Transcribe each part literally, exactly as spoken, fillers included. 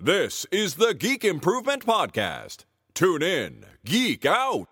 This is the Geek Improvement Podcast. Tune in, geek out.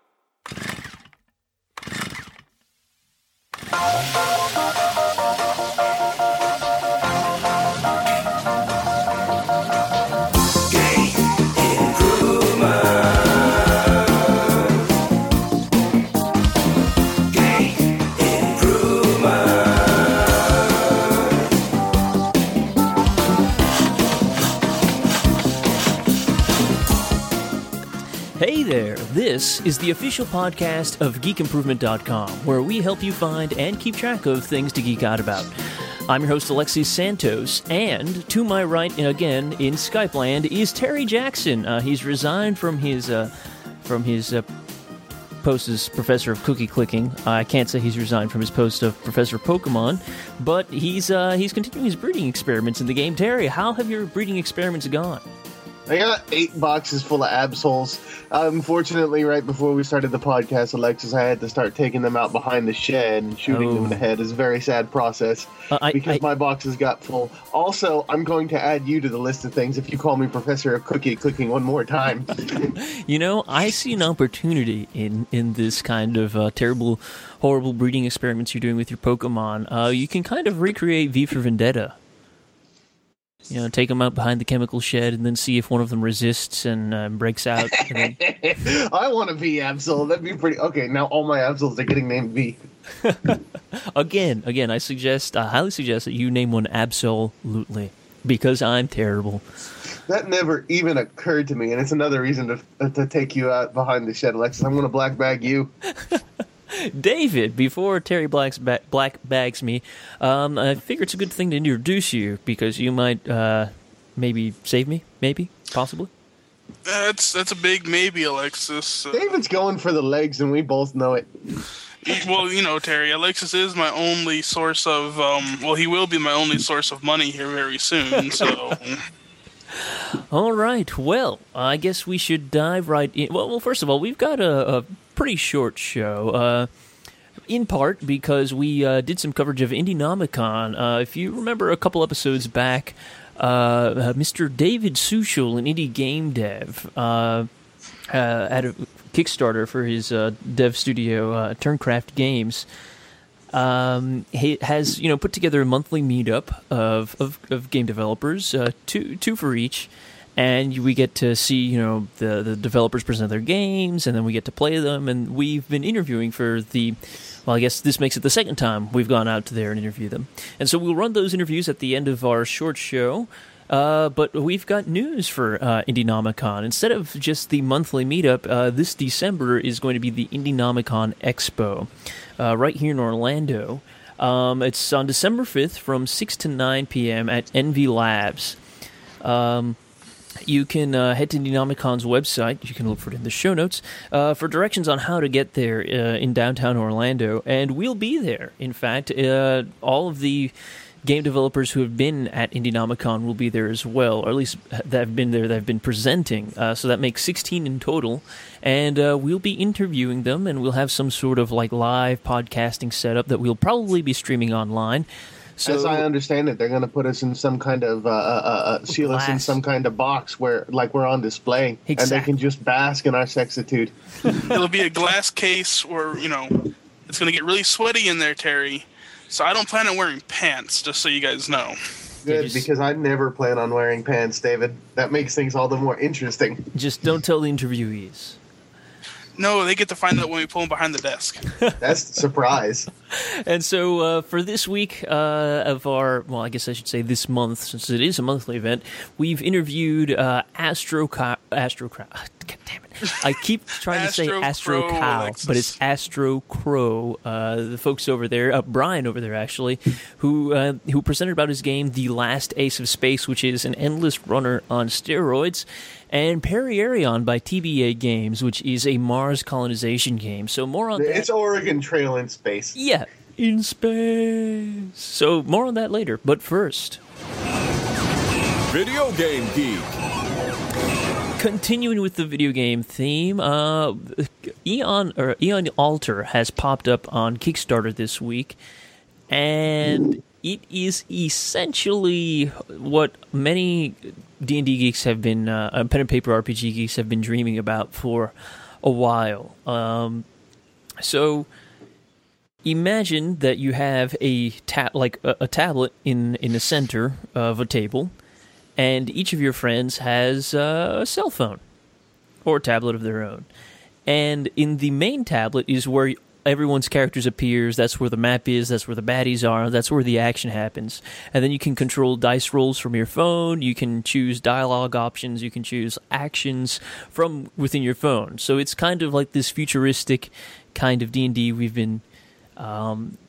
Hey there, this is the official podcast of geek improvement dot com, where we help you find and keep track of things to geek out about. I'm your host, Alexis Santos, and to my right, again, in Skype land, is Terry Jackson. Uh, he's resigned from his, uh, from his uh, post as Professor of Cookie Clicking. I can't say he's resigned from his post of Professor of Pokemon, but he's, uh, he's continuing his breeding experiments in the game. Terry, how have your breeding experiments gone? I got eight boxes full of Absols. Unfortunately, right before we started the podcast, Alexis, I had to start taking them out behind the shed and shooting Oh. them in the head. It's a very sad process Uh, I- because I- my boxes got full. Also, I'm going to add you to the list of things if you call me Professor of Cookie Clicking one more time. You know, I see an opportunity in, in this kind of uh, terrible, horrible breeding experiments you're doing with your Pokemon. Uh, you can kind of recreate V for Vendetta. You know, take them out behind the chemical shed and then see if one of them resists and uh, breaks out. And then... I want to be Absol. That'd be pretty... Okay, now all my Absols are getting named V. again, again, I suggest, I highly suggest that you name one absolutely, because I'm terrible. That never even occurred to me, and it's another reason to to take you out behind the shed, Alexis. I'm going to black bag you. David, before Terry Black's ba- black bags me, um, I figure it's a good thing to introduce you, because you might uh, maybe save me, maybe, possibly. That's that's a big maybe, Alexis. Uh, David's going for the legs, and we both know it. well, you know, Terry, Alexis is my only source of, um, well, he will be my only source of money here very soon, so... All right, well, I guess we should dive right in. Well, well first of all, we've got a, a pretty short show, uh, in part because we uh, did some coverage of Indienomicon. Uh, if you remember a couple episodes back, uh, uh, Mister David Suchel, an indie game dev, uh, uh, had a Kickstarter for his uh, dev studio, uh, Turncraft Games. Um, he has, you know, put together a monthly meetup of, of, of game developers, uh, two two for each, and we get to see, you know, the, the developers present their games, and then we get to play them, and we've been interviewing for the, well, I guess this makes it the second time we've gone out to there and interviewed them. And so we'll run those interviews at the end of our short show. Uh, but we've got news for uh, Indienomicon. Instead of just the monthly meetup, uh, this December is going to be the Indienomicon Expo, uh, right here in Orlando. Um, it's on December fifth from six to nine p.m. at Envy Labs. Um, you can uh, head to Indienomicon's website. You can look for it in the show notes uh, for directions on how to get there uh, in downtown Orlando. And we'll be there. In fact, uh, all of the game developers who have been at Indienomicon will be there as well, or at least that have been there, that have been presenting. Uh, so that makes sixteen in total, and uh, we'll be interviewing them, and we'll have some sort of like live podcasting setup that we'll probably be streaming online. So, as I understand it, they're going to put us in some kind of uh, uh, uh, seal us in Glass. some kind of box where, like, we're on display, and they Exactly. can just bask in our sexitude. It'll be a glass case where, you know, it's going to get really sweaty in there, Terry. So I don't plan on wearing pants, just so you guys know. Good, just- because I never plan on wearing pants, David. That makes things all the more interesting. just don't tell the interviewees. No, they get to find out when we pull them behind the desk. That's the surprise. And so uh, for this week uh, of our, well, I guess I should say this month, since it is a monthly event, we've interviewed uh, Astro Cow. Astro Crow. God damn it. I keep trying to say Astro Astro Crow, Cow, Alexis. but it's Astro Crow. Uh, the folks over there, uh, Brian over there actually, who uh, who presented about his game, The Last Ace of Space, which is an endless runner on steroids, and Perierion by T B A Games, which is a Mars colonization game. So more on that. It's Oregon Trail in space. Yeah, in space. So more on that later. But first, Video Game Geek. continuing with the video game theme, uh, Eon or Eon Alter has popped up on Kickstarter this week, and it is essentially what many D and D geeks have been, uh, pen and paper R P G geeks have been dreaming about for a while. Um, so imagine that you have a ta- like a, a tablet in in the center of a table, and each of your friends has uh, a cell phone or a tablet of their own. And in the main tablet is where everyone's characters appears. That's where the map is. That's where the baddies are. That's where the action happens. And then you can control dice rolls from your phone. You can choose dialogue options. You can choose actions from within your phone. So it's kind of like this futuristic kind of D and D we've been... Um,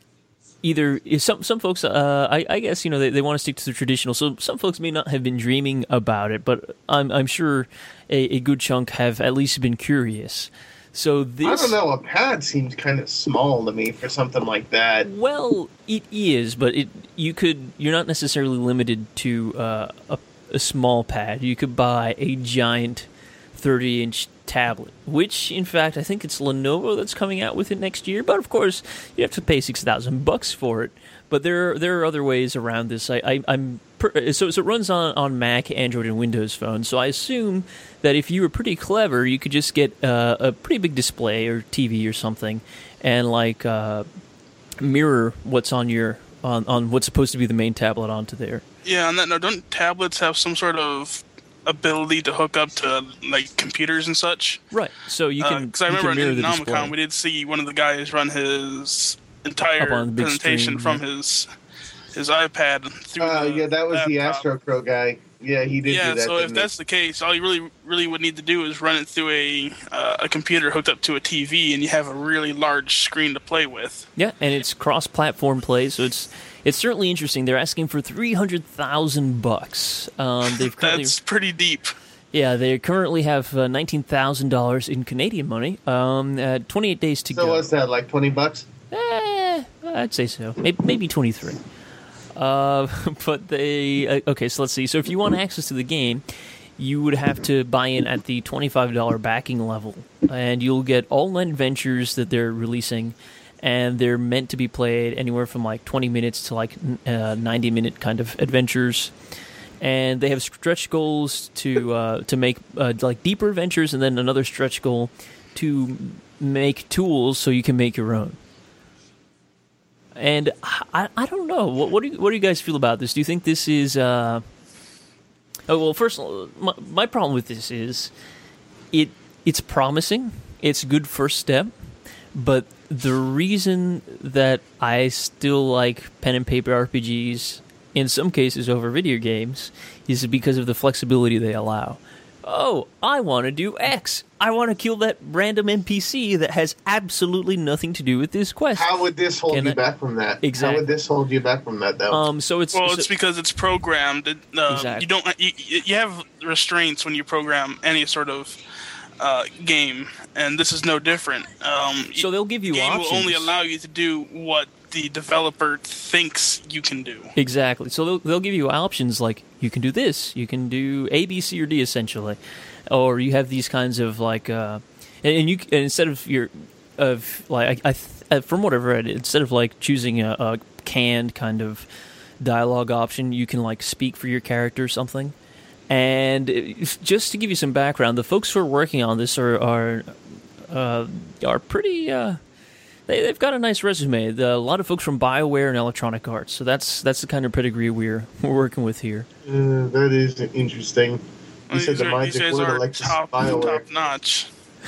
either some some folks, uh, I, I guess you know they, they want to stick to the traditional. So some folks may not have been dreaming about it, but I'm I'm sure a, a good chunk have at least been curious. So this, I don't know. A pad seems kind of small to me for something like that. Well, it is, but it you could you're not necessarily limited to uh, a, a small pad. You could buy a giant thirty inch tablet, which in fact I think it's Lenovo that's coming out with it next year. But of course, you have to pay six thousand bucks for it. But there are, there are other ways around this. I, I I'm per, so so it runs on, on Mac, Android, and Windows phones. So I assume that if you were pretty clever, you could just get uh, a pretty big display or T V or something, and like uh, mirror what's on your on, on what's supposed to be the main tablet onto there. Yeah, on that note, don't tablets have some sort of ability to hook up to like computers and such? Right. So you can. Because uh, I you remember can in mirror the display. Nomicon we did see one of the guys run his entire Up on the big presentation screen, from yeah. his his iPad through. Uh, the yeah, that was the laptop. AstroCro guy. Yeah, he did Yeah, do that. so if didn't that's the case, all you really really would need to do is run it through a uh, a computer hooked up to a T V, and you have a really large screen to play with. Yeah, and it's cross-platform play, so it's it's certainly interesting. They're asking for three hundred thousand bucks. Um, they've currently, That's pretty deep. yeah, they currently have uh, nineteen thousand dollars in Canadian money. Um, uh, twenty-eight days to So go. what's that, like twenty bucks? Eh, I'd say so. Maybe, maybe twenty-three. Uh, but they... Uh, okay, so let's see. So if you want access to the game, you would have to buy in at the twenty-five dollars backing level. And you'll get all nine adventures that they're releasing. And they're meant to be played anywhere from like twenty minutes to like uh, ninety minute kind of adventures. And they have stretch goals to uh, to make uh, like deeper adventures, and then another stretch goal to make tools so you can make your own. And I, I don't know. What, what do you, what do you guys feel about this? Do you think this is? Uh... Oh well, first, my, my problem with this is it it's promising. It's a good first step, but the reason that I still like pen and paper R P Gs in some cases over video games is because of the flexibility they allow. Oh, I want to do X. I want to kill that random N P C that has absolutely nothing to do with this quest. How would this hold Can you I- back from that? Exactly. How would this hold you back from that, though? Um, so it's Well, so- it's because it's programmed. It, uh, Exactly. You don't. You, you have restraints when you program any sort of uh, game, and this is no different. Um, So they'll give you the game will only options. allow you to do what the developer thinks you can do. Exactly. So they'll, they'll give you options like you can do this, you can do A, B, C, or D essentially, or you have these kinds of like, uh, and, and you and instead of your of like I, I from what I've read, instead of like choosing a, a canned kind of dialogue option, you can like speak for your character or something. And it- just to give you some background, the folks who are working on this are are uh, are pretty. Uh, They, they've got a nice resume. The, a lot of folks from BioWare and Electronic Arts. So that's that's the kind of pedigree we're we're working with here. Uh, that is interesting. You Well, said these, the are, these magic guys word, are Alexis top BioWare. top notch.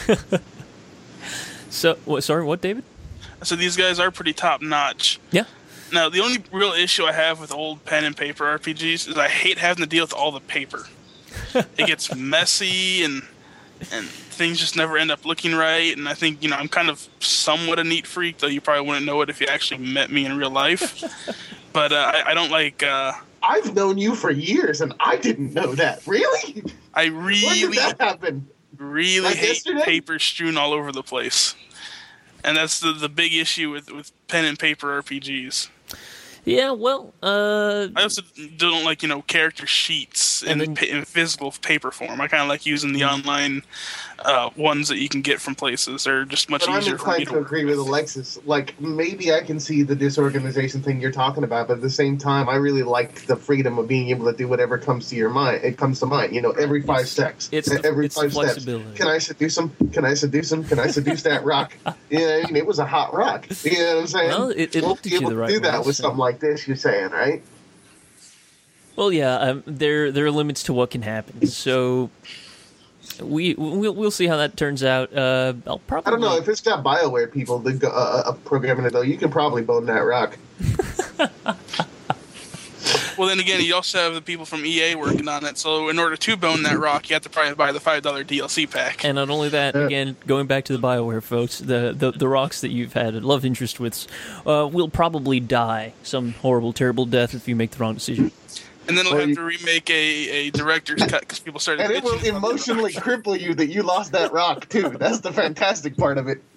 So, what, sorry, what, David? So these guys are pretty top notch. Yeah. Now, the only real issue I have with old pen and paper R P Gs is I hate having to deal with all the paper. It gets messy and and things just never end up looking right. And I think, you know, I'm kind of somewhat a neat freak, though you probably wouldn't know it if you actually met me in real life. But uh, I, I don't like. Uh, I've known you for years, and I didn't know that. Really? I When did really, that happen? really Like hate yesterday? paper strewn all over the place. And that's the the big issue with, with pen and paper R P Gs. Yeah, well, uh, I also don't like, you know, character sheets in, then, pa- in physical paper form. I kind of like using the online uh, ones that you can get from places. They're just much But I'm easier for me inclined to to work agree with Alexis. Like, maybe I can see the disorganization thing you're talking about, but at the same time, I really like the freedom of being able to do whatever comes to your mind. It comes to mind, you know, every five steps. It's the, every it's five the steps. flexibility. Can I seduce him? Can I seduce him? Can I seduce that rock? Yeah, I mean, it was a hot rock. You know what I'm saying? Well, it, it we'll looked at be you able the to right do way. that with so- something like this, you're saying, right? Well, yeah, um, there there are limits to what can happen. So we we'll, we'll see how that turns out. Uh, I'll probably I don't know if it's got Bioware people that go, uh, uh, programming it though. You can probably bone that rock. Well, then again, you also have the people from E A working on it. So in order to bone that rock, you have to probably buy the five dollar D L C pack. And not only that, Yeah. again, going back to the BioWare folks, the, the, the rocks that you've had a love interest with uh, will probably die some horrible, terrible death if you make the wrong decision. And then they'll Well, have you- to remake a, a director's cut because people started And it will bitching about the emotionally rock. cripple you that you lost that rock too. That's the fantastic part of it.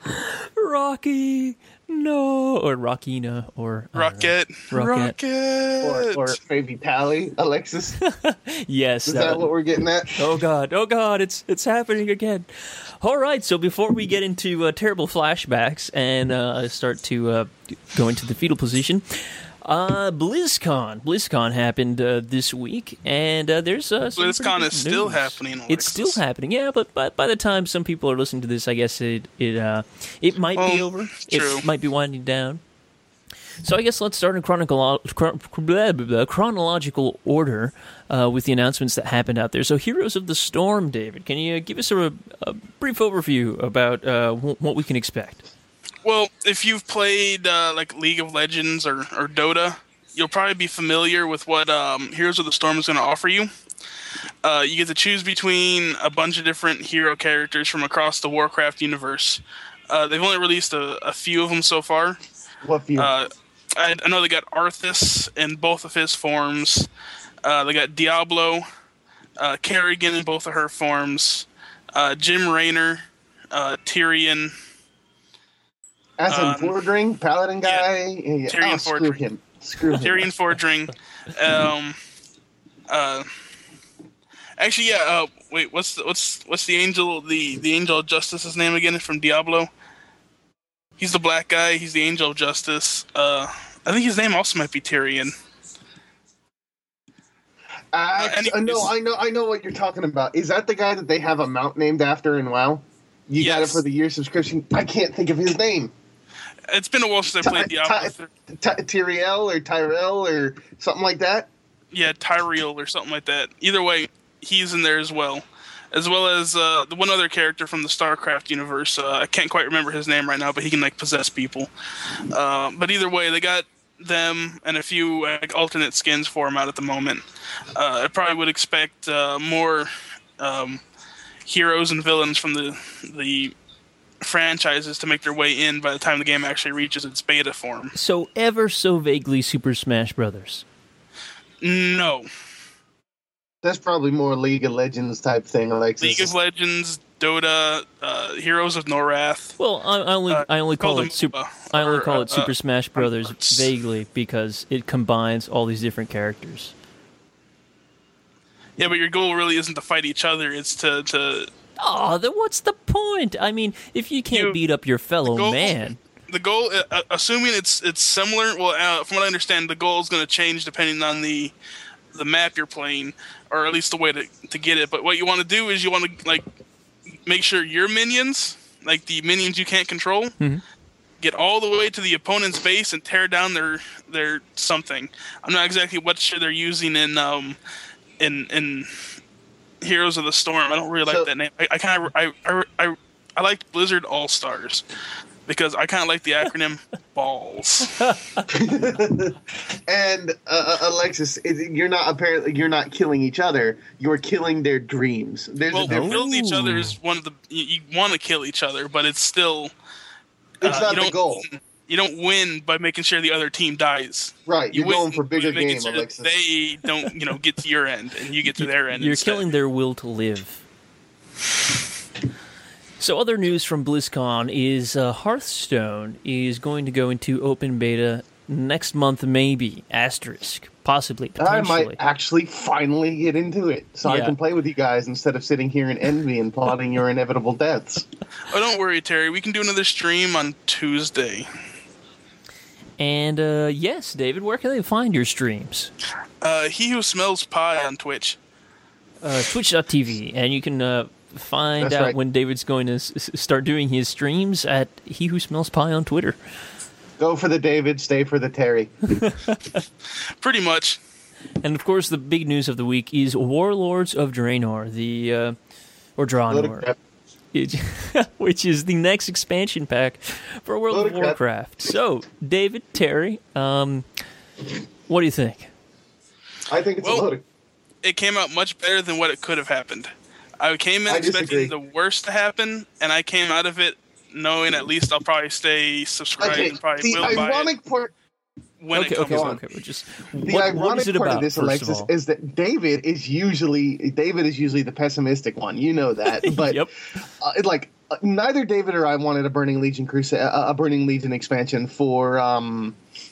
Rocky, no, or Rockina, or I don't know. Rocket. Rocket. Or, Rocket. or maybe Pally, Alexis. Yes, Is that that would- what we're getting at? Oh god, oh god, it's it's happening again. All right, so before we get into uh, terrible flashbacks and uh, start to uh, go into the fetal position, uh, BlizzCon, BlizzCon happened uh, this week, and uh, there's uh, some pretty BlizzCon big is still news. happening, It's still Alexis. happening, yeah. But by, by the time some people are listening to this, I guess it it uh, it might be Well, over. true. It might be winding down. So I guess let's start in chronicle- chron- blah, blah, blah, chronological order uh, with the announcements that happened out there. So Heroes of the Storm, David, can you give us a, a brief overview about uh, wh- what we can expect? Well, if you've played uh, like League of Legends or, or Dota, you'll probably be familiar with what um, Heroes of the Storm is going to offer you. Uh, you get to choose between a bunch of different hero characters from across the Warcraft universe. Uh, they've only released a, a few of them so far. What few? Uh, I, I know they got Arthas in both of his forms. Uh, they got Diablo, uh, Kerrigan in both of her forms, uh, Jim Raynor, uh, Tyrion. As in um, Fordring, Paladin guy. Yeah, yeah. Tyrion Oh, screw Fordring. him. Screw him. Tyrion Fordring. Um, uh, actually, yeah. Uh, wait, what's the, what's what's the angel the the angel of justice's name again from Diablo? He's the black guy. He's the angel of justice. Uh, I think his name also might be Tyrion. Uh, anyways. uh, no, I know, I know what you're talking about. Is that the guy that they have a mount named after in WoW? You got it Yes. for the year subscription. I can't think of his name. It's been a while since I played Diablo. Ty- Ty- Tyrael or Tyrell or something like that. Yeah, Tyrael or something like that. Either way, he's in there as well. As well as uh, the one other character from the StarCraft universe. Uh, I can't quite remember his name right now, but he can like possess people. Uh, but either way, they got them and a few like, alternate skins for him out at the moment. Uh, I probably would expect uh, more um, heroes and villains from the the franchises to make their way in by the time the game actually reaches its beta form. So ever so vaguely Super Smash Brothers. No. That's probably more League of Legends type thing, Alexis. League of Legends, Dota, uh, Heroes of Norath. Well, I, I only Uh, I only call call it them, super. uh, I only or, call it uh, Super Smash Brothers Arts. vaguely because it combines all these different characters. Yeah, but your goal really isn't to fight each other. It's to, to Oh, then what's the point? I mean, if you can't You- beat up your fellow goal- man, the goal. Uh, assuming it's it's similar. Well, uh, from what I understand, the goal is going to change depending on the the map you're playing, or at least the way to to get it. But what you want to do is you want to like make sure your minions, like the minions you can't control, Mhm. get all the way to the opponent's base and tear down their their something. I'm not exactly what sure they're using in um in in Heroes of the Storm. I don't really like So- that name. I, I kind of I, I I I liked Blizzard All Stars because I kind of like the acronym BALLS. And uh, uh, Alexis, is- you're not apparently you're not killing each other. You're killing their dreams. There's Well, a difference. killing each other Ooh. is one of the you, you want to kill each other, but it's still It's uh, not you the don't- goal, you don't win by making sure the other team dies. right? You You're win going for bigger by making game, sure that Alexis. they don't you know get to your end and you get to their end. you're instead. killing their will to live. So, other news from BlizzCon is uh, Hearthstone is going to go into open beta next month, maybe. Asterisk. Possibly. I Potentially. might actually finally get into it, so Yeah. I can play with you guys instead of sitting here in envy and plotting your inevitable deaths. Oh, don't worry, Terry. We can do another stream on Tuesday. And, uh, yes, David, where can they find your streams? Uh, he who smells pie on Twitch. Uh, Twitch dot T V. And you can uh, find That's out right. when David's going to s- s- start doing his streams at He Who Smells Pie on Twitter. Go for the David, stay for the Terry. Pretty much. And, of course, the big news of the week is Warlords of Draenor, the, uh, or Load of Draenor. crap. It- which is the next expansion pack for World Load of of crap. Warcraft. So, David, Terry, um, what do you think? I think it's Well, a load of... It came out much better than what it could have happened. I came in I expecting disagree. the worst to happen, and I came out of it knowing at least I'll probably stay subscribed Okay, and probably the will buy ironic part... it when okay, it comes okay, on. okay. But just The what, what ironic is it part about? of this, first Alexis, of all? is that David is usually David is usually the pessimistic one. You know that, but Yep. uh, it, like uh, neither David or I wanted a Burning Legion crusade, uh, a Burning Legion expansion for um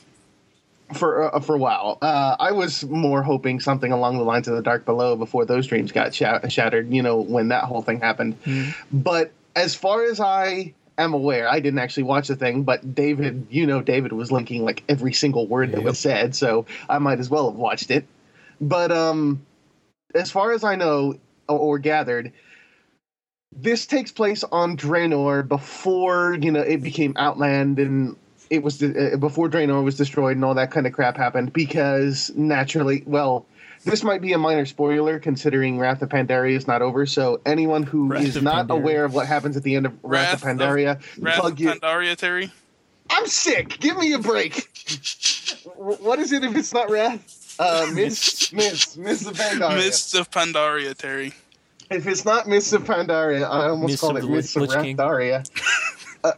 for uh, for a while. Uh, I was more hoping something along the lines of the Dark Below before those dreams got shat- shattered. You know, when that whole thing happened. But as far as I am aware, I didn't actually watch the thing, but David, you know, David was linking like every single word that was said, so I might as well have watched it. But um, as far as I know or, or gathered, this takes place on Draenor before, you know, it became Outland and it was uh, before Draenor was destroyed and all that kind of crap happened because naturally, well, this might be a minor spoiler considering Wrath of Pandaria is not over, so anyone who Wrath is of not Pandaria. aware of what happens at the end of Wrath, Wrath of Pandaria, Wrath plug of your... Pandaria, Terry. I'm sick! Give me a break! W- what is it if it's not Wrath? Uh, Miss, Miss, Miss of Pandaria. Mists of Pandaria, Terry. If it's not Miss of Pandaria, I almost Miss called of it the Miss Lich- of Lich King. Ratharia. uh,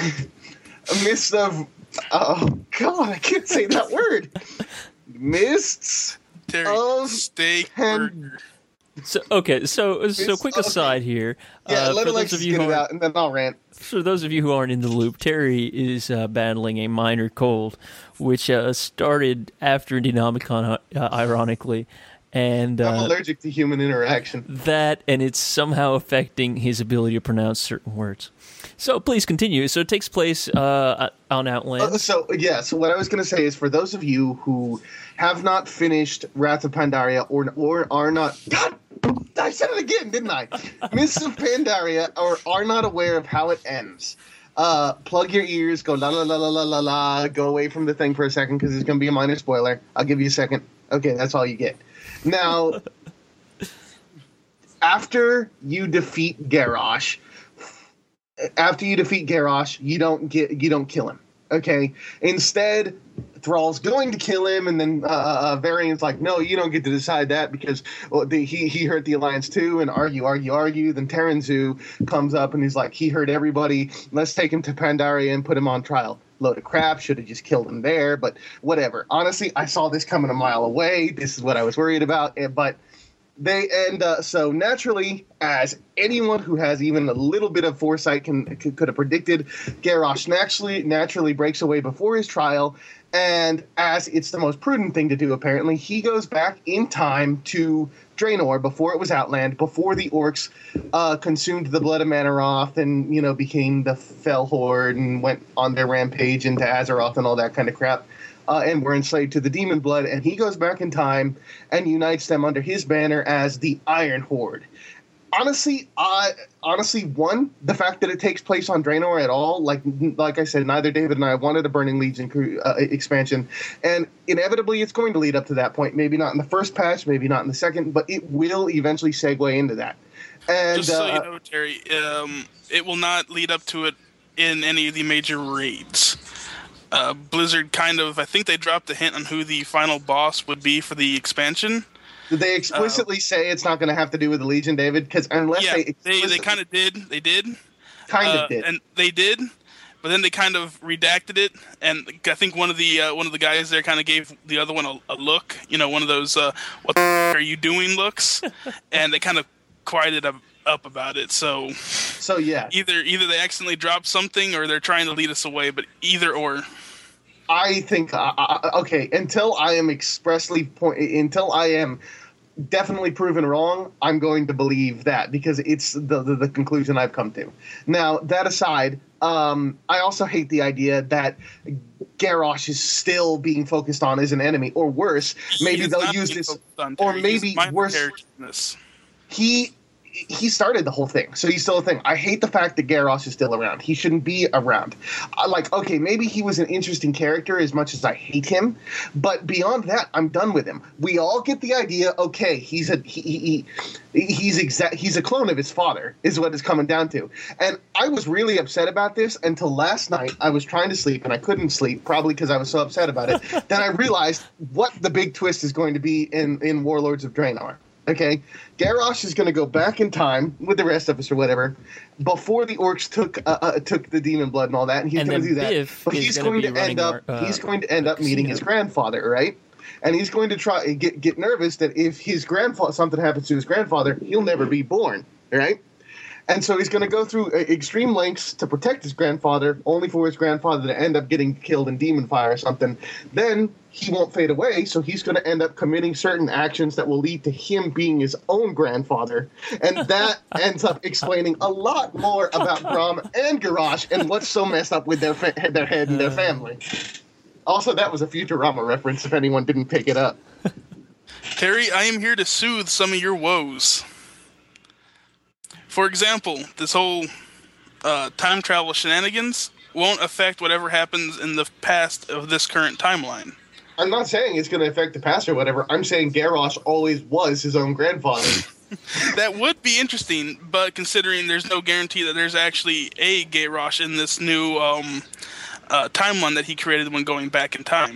Miss of... Oh, God, I can't say that word. Mists... Terry, Of steak Pan- burger. So okay, so so It's- quick okay. aside here. Yeah, uh, let for those Alexis of you get who it aren't, out, and then I'll rant. for those of you who aren't in the loop, Terry is uh, battling a minor cold, which uh, started after Denomicon, uh, ironically, and I'm uh, allergic to human interaction. that, and it's somehow affecting his ability to pronounce certain words. So please continue. So it takes place uh, on Outland. Uh, so yeah, so what I was going to say is for those of you who have not finished Wrath of Pandaria or or are not God, I said it again, didn't I? Mists of Pandaria or are not aware of how it ends. Uh, plug your ears, go la la la la la la la, go away from the thing for a second because it's going to be a minor spoiler. I'll give you a second. Okay, that's all you get. Now, after you defeat Garrosh, after you defeat Garrosh, you don't get you don't kill him. Okay. Instead, Thrall's going to kill him, and then uh, uh, Varian's like, "No, you don't get to decide that because well, the, he he hurt the Alliance too." And argue, argue, argue. Then Terranzu comes up and he's like, "He hurt everybody. Let's take him to Pandaria and put him on trial." Load of crap. Should have just killed him there, but whatever. Honestly, I saw this coming a mile away. This is what I was worried about, eh, but. They and uh, so naturally, as anyone who has even a little bit of foresight can could, could have predicted, Garrosh naturally naturally breaks away before his trial, and as it's the most prudent thing to do, apparently, he goes back in time to Draenor before it was Outland, before the orcs uh, consumed the blood of Manaroth and you know became the Fell Horde and went on their rampage into Azeroth and all that kind of crap. Uh, and were enslaved to the demon blood, and he goes back in time and unites them under his banner as the Iron Horde. Honestly, I honestly, one, the fact that it takes place on Draenor at all, like like I said, neither David and I wanted a Burning Legion crew, uh, expansion, and inevitably it's going to lead up to that point. Maybe not in the first patch, maybe not in the second, but it will eventually segue into that. And Just so uh, you know, Terry, um, it will not lead up to it in any of the major raids. Uh, Blizzard kind of, I think they dropped a hint on who the final boss would be for the expansion. did they explicitly say it's not going to have to do with the Legion, David? Because unless yeah, they they, they explicitly- kind of did. They did. kind Uh, of did. and they did, but then they kind of redacted it. And I think one of the uh, one of the guys there kind of gave the other one a, a look. You know, one of those uh, "What the f- are you doing?" looks, and they kind of quieted up, up about it. So So yeah, either either they accidentally dropped something, or they're trying to lead us away. But either or. I think uh, uh, okay. Until I am expressly point, until I am definitely proven wrong, I'm going to believe that because it's the the, the conclusion I've come to. Now that aside, um, I also hate the idea that Garrosh is still being focused on as an enemy, or worse, maybe they'll use this, or maybe worse. He. He started the whole thing, so he's still a thing. I hate the fact that Garrosh is still around. He shouldn't be around. I, like, okay, maybe he was an interesting character as much as I hate him, but beyond that, I'm done with him. We all get the idea. Okay, he's a he, he, he he's exact he's a clone of his father, is what it's coming down to. And I was really upset about this until last night. I was trying to sleep and I couldn't sleep, probably because I was so upset about it. Then I realized what the big twist is going to be in in Warlords of Draenor. Okay, Garrosh is going to go back in time with the rest of us or whatever before the orcs took uh, uh, took the demon blood and all that, and he's going to do that. Biff but he's going to end up our, uh, he's going to end up meeting his grandfather, right? And he's going to try get get nervous that if his grandfather something happens to his grandfather, he'll never be born, right? And so he's going to go through extreme lengths to protect his grandfather, only for his grandfather to end up getting killed in demon fire or something. Then he won't fade away, so he's going to end up committing certain actions that will lead to him being his own grandfather. And that ends up explaining a lot more about Grom and Garrosh and what's so messed up with their fa- their head and their family. Also, that was a Futurama reference if anyone didn't pick it up. Terry, I am here to soothe some of your woes. For example, this whole uh, time travel shenanigans won't affect whatever happens in the past of this current timeline. I'm not saying it's going to affect the past or whatever. I'm saying Garrosh always was his own grandfather. That would be interesting, but considering there's no guarantee that there's actually a Garrosh in this new um, uh, timeline that he created when going back in time.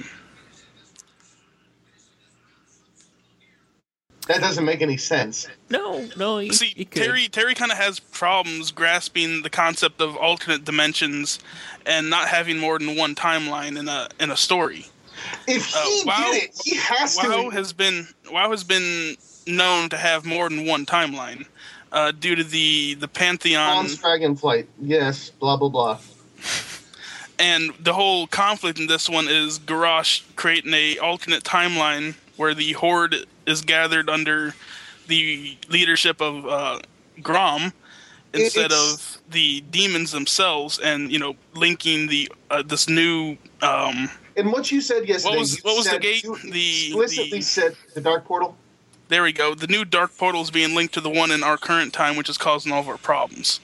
That doesn't make any sense. No, no. You, See, you could. Terry Terry kind of has problems grasping the concept of alternate dimensions and not having more than one timeline in a in a story. If he uh, WoW, did it, he has WoW to. has been WoW has been known to have more than one timeline uh, due to the the Pantheon. Bronze Dragonflight, yes, blah blah blah. And the whole conflict in this one is Garrosh creating a alternate timeline where the Horde is gathered under the leadership of uh, Grom instead it's, of the demons themselves, and you know, linking the uh, this new. Um, and what you said yesterday, what was, what was the gate? You the explicitly the, said the Dark Portal. There we go. The new Dark Portal is being linked to the one in our current time, which is causing all of our problems.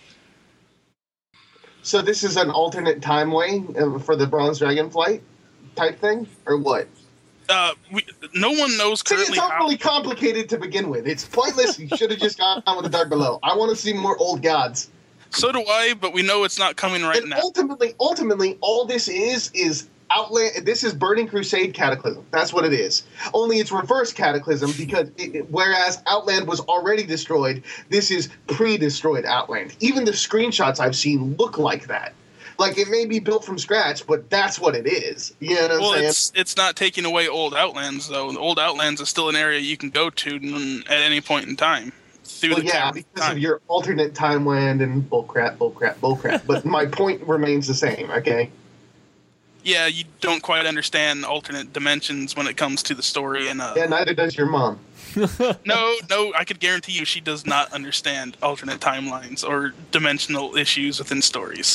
So this is an alternate timeway for the Bronze Dragonflight type thing, or what? Uh, we, no one knows currently. See, it's not really complicated to begin with. It's pointless. You should have just gone on with the Dark Below. I want to see more old gods. So do I, but we know it's not coming right and now. Ultimately, ultimately, all this is is Outland. This is Burning Crusade Cataclysm. That's what it is. Only it's reverse Cataclysm because it, it, whereas Outland was already destroyed, this is pre-destroyed Outland. Even the screenshots I've seen look like that. Like, it may be built from scratch, but that's what it is. You know what well, I'm saying? it's it's not taking away old Outlands, though. The old Outlands is still an area you can go to at any point in time. Through well, the yeah, because time. of your alternate timeline and bullcrap, bullcrap, bullcrap. But my point remains the same, okay? Yeah, you don't quite understand alternate dimensions when it comes to the story. and uh, Yeah, neither does your mom. no, no, I could guarantee you she does not understand alternate timelines or dimensional issues within stories.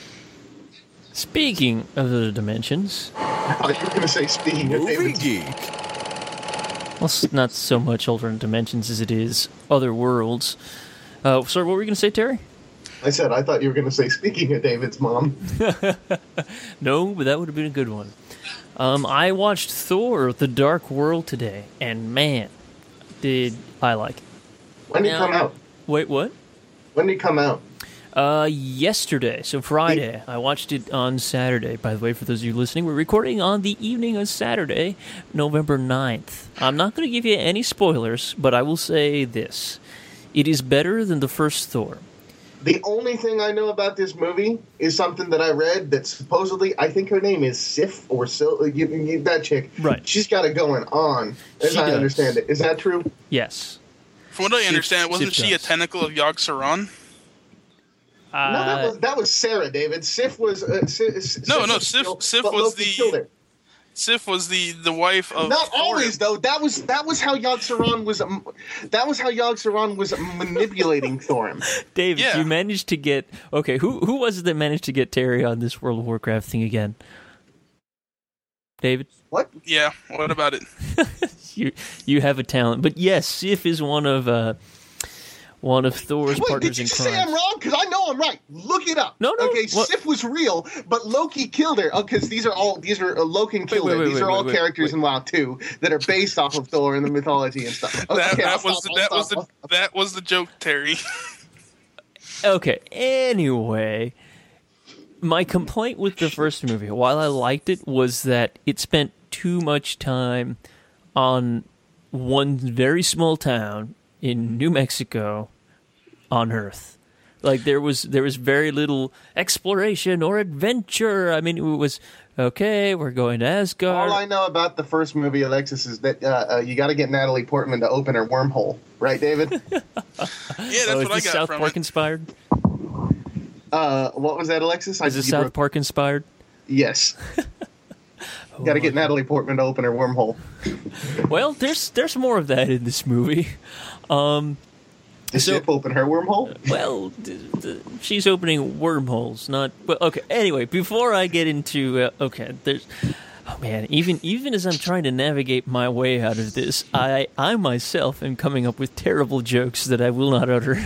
Speaking of the dimensions... I thought you were going to say speaking of Movie David's... Geek. Well, it's not so much alternate dimensions as it is other worlds. Uh, sorry, what were you going to say, Terry? I said, I thought you were going to say speaking of David's mom. No, but that would have been a good one. Um, I watched Thor: The Dark World today, and man, did I like it. When did now, it come out? Wait, what? When did it come out? Uh, yesterday, so Friday. I watched it on Saturday. By the way, for those of you listening, we're recording on the evening of Saturday, November ninth. I'm not going to give you any spoilers, but I will say this. It is better than the first Thor. The only thing I know about this movie is something that I read that supposedly, I think her name is Sif or Sil, you, you, that chick. Right. She's got it going on, as She I does. understand it. Is that true? Yes. From what I Sif- understand, wasn't Sif she does. a tentacle of Yogg Saron? Uh, no, that was that was Sarah, David. Sif was uh, Sif, Sif No, no, was Sif- killed, Sif but was Loki the- killed her. Sif was the, the wife of. Not Thorin. always, though. That was that was how Yogg-Saron was. Um, that was how Yogg-Saron was manipulating Thorin. David, Yeah. you managed to get okay. Who who was it that managed to get Terry on this World of Warcraft thing again? David, What? Yeah, what about it? you you have a talent, but yes, Sif is one of uh, one of Thor's Wait, partners did you in just crime. say I'm wrong? Because I know I'm right. Look it up. No, no, Okay, what- Sif was real, but Loki killed her. Because these are all these are uh, Loki killed wait, her. wait, These wait, are all wait, wait, characters wait. in WoW two that are based off of Thor and the mythology and stuff. Okay, That, I'll that was stop, the, I'll that was stop. the that was the joke, Terry. Okay, anyway, my complaint with the first movie, while I liked it, was that it spent too much time on one very small town in New Mexico on Earth. Like there was there was very little exploration or adventure. I mean, it was okay. We're going to Asgard. All I know about the first movie, Alexis, is that uh, uh, you got to get Natalie Portman to open her wormhole, right, David? Yeah, that's oh, is what I this got South from Park it. inspired? uh, what was that, Alexis? I- Is this you South broke- Park inspired? Yes. Got to get Natalie Portman to open her wormhole. Well, there's there's more of that in this movie. Um, Does So- Sif open her wormhole? Well, d- d- she's opening wormholes, not. Well, okay. Anyway, before I get into uh, okay, there's. Oh man, even even as I'm trying to navigate my way out of this, I I myself am coming up with terrible jokes that I will not utter.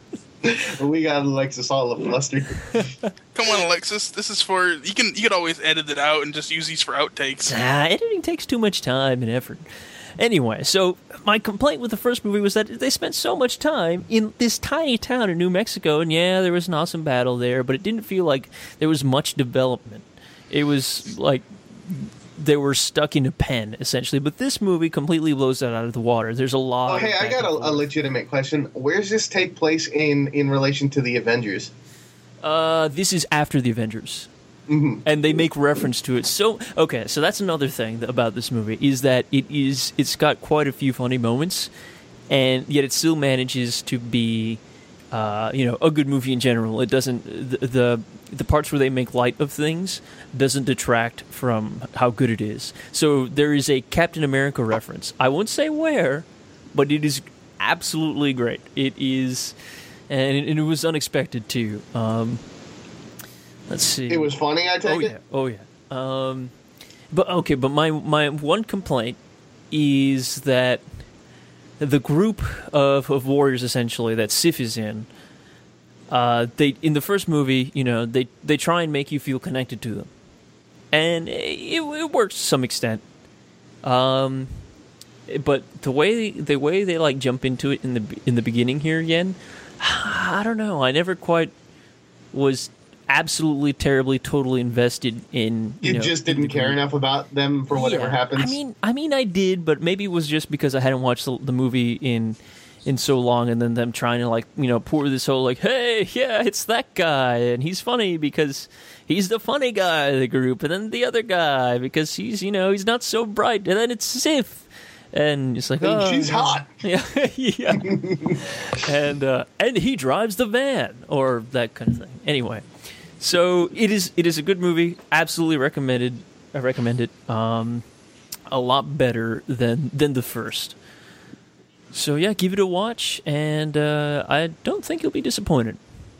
We got Alexis all flustered. Come on, Alexis. This is for you can you could always edit it out and just use these for outtakes. Ah, editing takes too much time and effort. Anyway, so my complaint with the first movie was that they spent so much time in this tiny town in New Mexico, and yeah, there was an awesome battle there, but it didn't feel like there was much development. It was like they were stuck in a pen, essentially. But this movie completely blows that out of the water. There's a lot Oh, of hey, I back got and a, a forth. legitimate question. Where does this take place in, in relation to the Avengers? Uh, this is after the Avengers. Mm-hmm. And they make reference to it. So okay, so that's another thing about this movie is that it is it's got quite a few funny moments, and yet it still manages to be, uh, you know, a good movie in general. It doesn't the, the the parts where they make light of things doesn't detract from how good it is. So there is a Captain America reference. I won't say where, but it is absolutely great. It is, and it, and it was unexpected too. Um, let's see. It was funny, I take Oh yeah, it? oh yeah. Um, but okay, but my my one complaint is that the group of, of warriors essentially that Sif is in, uh, they in the first movie, you know, they they try and make you feel connected to them, and it, it works to some extent. Um, but the way the way they like jump into it in the in the beginning here again, I don't know. I never quite was absolutely terribly totally invested in You, you, know, just in didn't the care group. enough about them for whatever Yeah, happens? I mean, I mean, I did, but maybe it was just because I hadn't watched the, the movie in in so long, and then them trying to like you know pour this whole like, hey, yeah, it's that guy, and he's funny because he's the funny guy of the group, and then the other guy because he's you know he's not so bright, and then it's Sif, and it's like, And oh, she's hot. yeah, yeah, and uh, and he drives the van or that kind of thing. Anyway. So it is. It is a good movie. Absolutely recommended. I recommend it. Um, a lot better than than the first. So yeah, give it a watch, and uh, I don't think you'll be disappointed.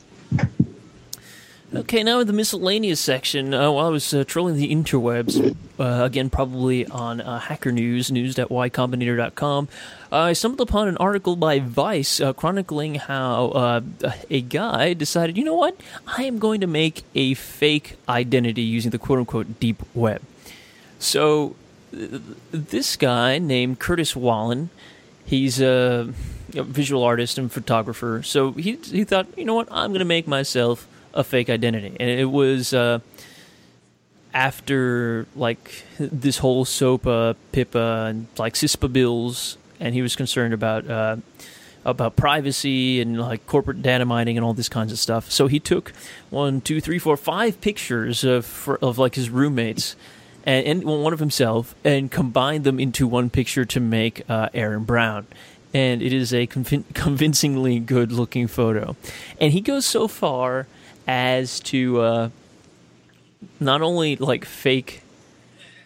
Okay, now in the miscellaneous section, uh, while I was uh, trolling the interwebs, uh, again probably on uh, Hacker News, news dot y combinator dot com, uh, I stumbled upon an article by Vice uh, chronicling how uh, a guy decided, you know what, I am going to make a fake identity using the quote-unquote deep web. So th- this guy named Curtis Wallen, he's a, a visual artist and photographer, so he he thought, you know what, I'm going to make myself a fake identity. And it was uh, after like this whole SOPA, PIPA, and like CISPA bills, and he was concerned about uh, about privacy and like corporate data mining and all this kinds of stuff. So he took one, two, three, four, five pictures of of like his roommates and, and well, one of himself, and combined them into one picture to make uh, Aaron Brown. And it is a convin- convincingly good-looking photo. And he goes so far as to uh, not only like fake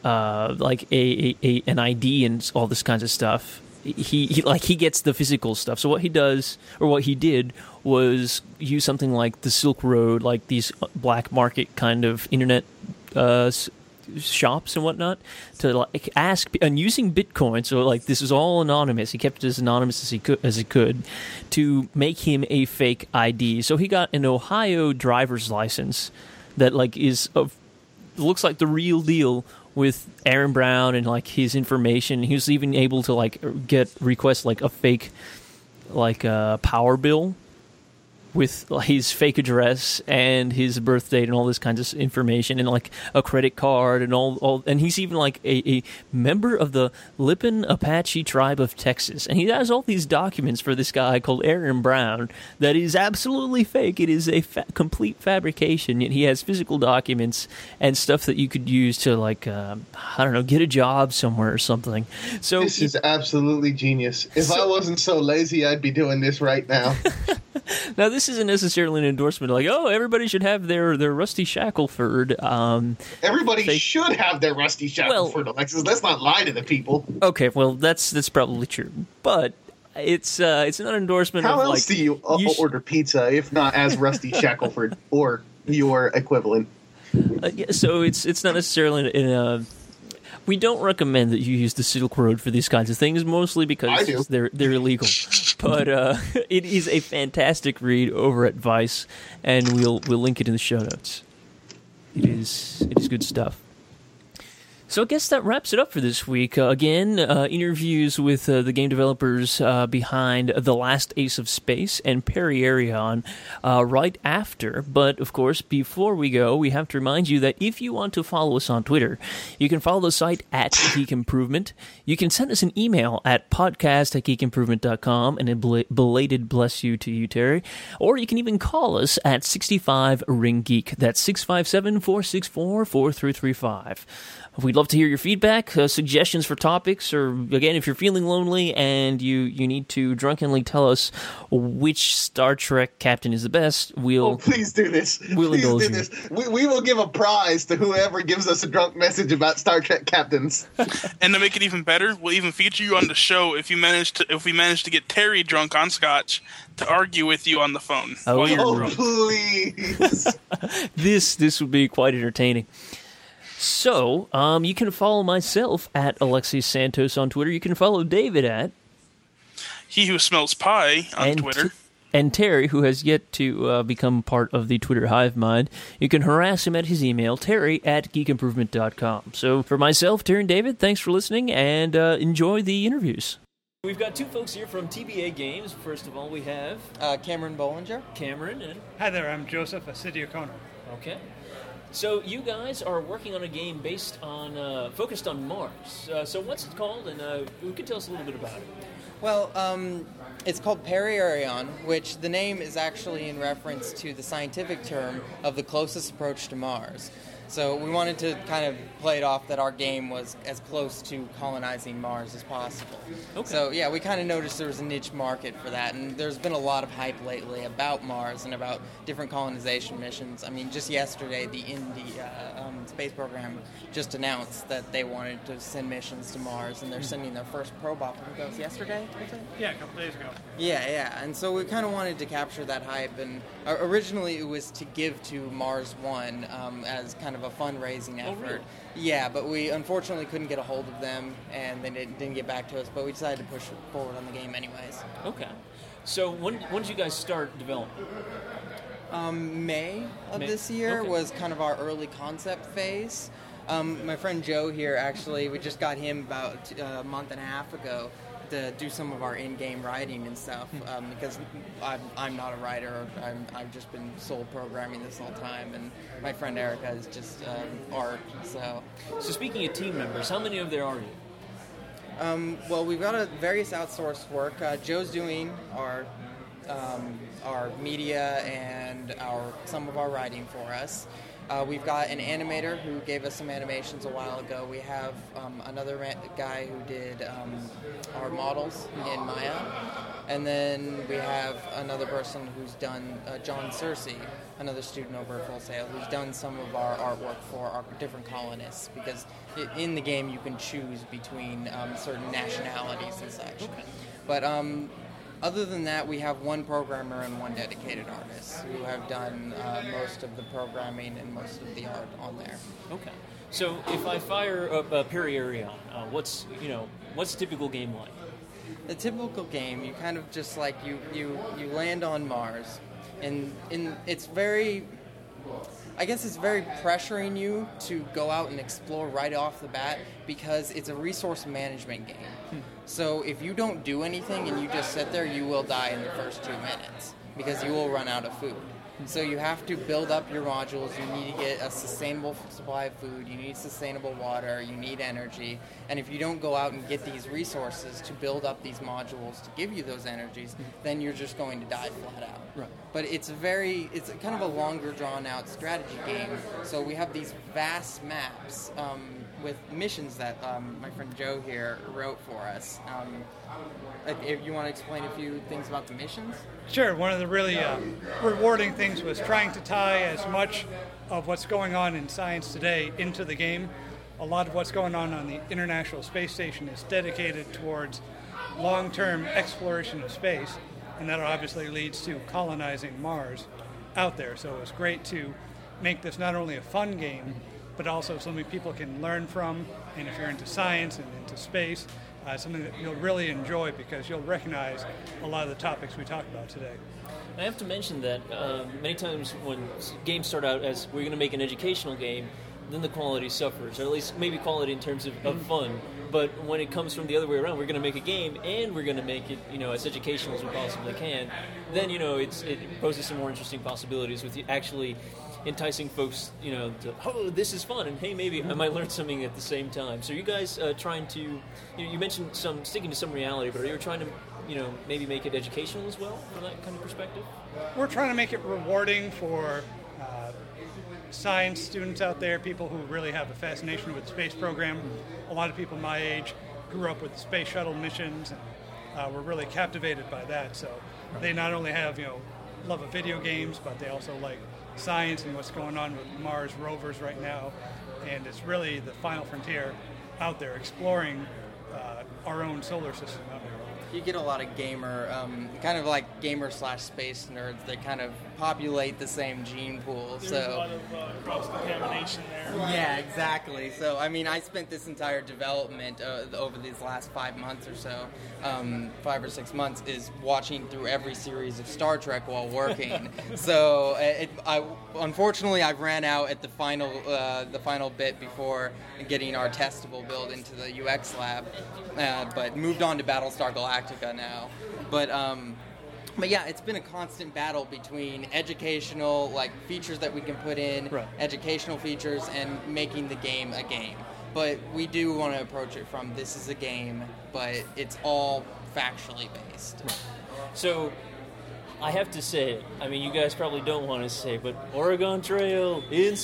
uh, like a, a, a an I D and all this kinds of stuff. He, he like he gets the physical stuff. So what he does, or what he did, was use something like the Silk Road, like these black market kind of internet uh, shops and whatnot, to like ask, and using Bitcoin. So like this is all anonymous. He kept it as anonymous as he could, as he could, to make him a fake I D. So he got an Ohio driver's license that like is of looks like the real deal, with Aaron Brown and like his information. He was even able to like get request like a fake like uh, power bill with his fake address and his birth date and all this kinds of information, and like a credit card and all, all and he's even like a, a member of the Lipan Apache tribe of Texas, and he has all these documents for this guy called Aaron Brown that is absolutely fake. It is a fa- complete fabrication, yet he has physical documents and stuff that you could use to like uh, I don't know, get a job somewhere or something. So this is absolutely genius. If so, I wasn't so lazy, I'd be doing this right now. Now, this isn't necessarily an endorsement like, oh, everybody should have their, their Rusty Shackelford. Um, everybody they, should have their Rusty Shackelford, well, Alexis. Let's not lie to the people. Okay, well, that's that's probably true. But it's uh, it's not an endorsement How of, else like, do you, uh, you sh- order pizza if not as Rusty Shackelford or your equivalent? Uh, yeah, so it's it's not necessarily in a... We don't recommend that you use the Silk Road for these kinds of things, mostly because they're they're illegal. But uh, it is a fantastic read over at Vice, and we'll we'll link it in the show notes. It is it is good stuff. So I guess that wraps it up for this week. Uh, again, uh, interviews with uh, the game developers uh, behind The Last Ace of Space and Perry Arion uh, right after. But, of course, before we go, we have to remind you that if you want to follow us on Twitter, you can follow the site at Geek Improvement. You can send us an email at podcast at geek improvement dot com, and a bel- belated bless you to you, Terry. Or you can even call us at sixty-five ring geek. That's six five seven, four six four, four three three five. We'd love to hear your feedback, uh, suggestions for topics, or, again, if you're feeling lonely and you, you need to drunkenly tell us which Star Trek captain is the best, we'll... Oh, please do this. We'll please indulge do you. this. We, we will give a prize to whoever gives us a drunk message about Star Trek captains. And to make it even better, we'll even feature you on the show if you manage to if we manage to get Terry drunk on scotch to argue with you on the phone. Oh, while you're oh drunk. please. this, this would be quite entertaining. So, um, you can follow myself at Alexis Santos on Twitter. You can follow David at... He Who Smells Pie on and Twitter. T- and Terry, who has yet to uh, become part of the Twitter hive mind. You can harass him at his email, terry at geek improvement dot com. So, for myself, Terry and David, thanks for listening, and uh, enjoy the interviews. We've got two folks here from T B A Games. First of all, we have... Uh, Cameron Bollinger. Cameron and... Hi there, I'm Joseph, a City O'Connor. Okay. So you guys are working on a game based on, uh, focused on Mars. Uh, so what's it called, and uh, who can tell us a little bit about it? Well, um, it's called Perry Arion, which the name is actually in reference to the scientific term of the closest approach to Mars. So we wanted to kind of play it off that our game was as close to colonizing Mars as possible. Okay. So yeah, we kind of noticed there was a niche market for that, and there's been a lot of hype lately about Mars and about different colonization missions. I mean, just yesterday, the India um, space program just announced that they wanted to send missions to Mars, and they're sending their first probe off. I think that was yesterday, was it? Yeah, a couple days ago. Yeah, yeah, and so we kind of wanted to capture that hype, and uh, originally it was to give to Mars One um, as kind of a fundraising effort. Oh, really? Yeah, but we unfortunately couldn't get a hold of them, and they didn't, didn't get back to us, but we decided to push forward on the game anyways. Okay. So when when did you guys start development? Um, May of May. this year Okay. was kind of our early concept phase. Um, my friend Joe here, actually, we just got him about uh, a month and a half ago to do some of our in-game writing and stuff, um, because I'm, I'm not a writer. I'm, I've just been sole programming this whole time, and my friend Erica is just um, art. So, So speaking of team members, how many of there are you? um, well, we've got a various outsourced work. Uh, Joe's doing our um, our media and our some of our writing for us. Uh, we've got an animator who gave us some animations a while ago. We have um, another ma- guy who did um, our models in Maya. And then we have another person who's done, uh, John Searcy, another student over at Full Sail, who's done some of our artwork for our different colonists. Because in the game you can choose between um, certain nationalities and such. But um, other than that, we have one programmer and one dedicated artist who have done uh, most of the programming and most of the art on there. Okay. So if I fire up uh, Periarion, uh, what's you know what's a typical game like? The typical game, you kind of just like you you, you land on Mars, and in it's very. I guess it's very pressuring you to go out and explore right off the bat because it's a resource management game. Hmm. So if you don't do anything and you just sit there, you will die in the first two minutes because you will run out of food. So you have to build up your modules. You need to get a sustainable supply of food. You need sustainable water. You need energy. And if you don't go out and get these resources to build up these modules to give you those energies, then you're just going to die flat out. Right. But it's a very, it's kind of a longer drawn out strategy game. So we have these vast maps um, with missions that um, my friend Joe here wrote for us. Um, if you want to explain a few things about the missions? Sure. One of the really uh, rewarding things was trying to tie as much of what's going on in science today into the game. A lot of what's going on on the International Space Station is dedicated towards long-term exploration of space, and that obviously leads to colonizing Mars out there. So it's great to make this not only a fun game, but also something people can learn from, and if you're into science and into space, uh, something that you'll really enjoy because you'll recognize a lot of the topics we talked about today. I have to mention that uh, many times when games start out as we're going to make an educational game, then the quality suffers, or at least maybe quality in terms of, of fun. But when it comes from the other way around, we're going to make a game and we're going to make it, you know, as educational as we possibly can. Then, you know, it's, it poses some more interesting possibilities with you actually enticing folks, you know, to, oh, this is fun, and hey, maybe I might learn something at the same time. So are you guys uh, trying to, you know, you mentioned some sticking to some reality, but are you trying to, you know, maybe make it educational as well from that kind of perspective? We're trying to make it rewarding for uh, science students out there, people who really have a fascination with the space program. A lot of people my age grew up with the space shuttle missions, and uh, were really captivated by that. So they not only have, you know, love of video games, but they also like science and what's going on with Mars rovers right now. And it's really the final frontier out there, exploring uh, our own solar system out there. You get a lot of gamer, um, kind of like gamer slash space nerds that kind of populate the same gene pool. There's so a lot of uh, cross-contamination there. yeah, exactly. So, I mean, I spent this entire development uh, over these last five months or so, um, five or six months, is watching through every series of Star Trek while working. so, it, I, unfortunately, I ran out at the final, uh, the final bit before getting our testable build into the U X lab, uh, but moved on to Battlestar Galactica now. But, um... But yeah, it's been a constant battle between educational, like, features that we can put in, right. educational features, and making the game a game. But we do want to approach it from this is a game, but it's all factually based. Right. So, I have to say it. I mean, you guys probably don't want to say, but Oregon Trail in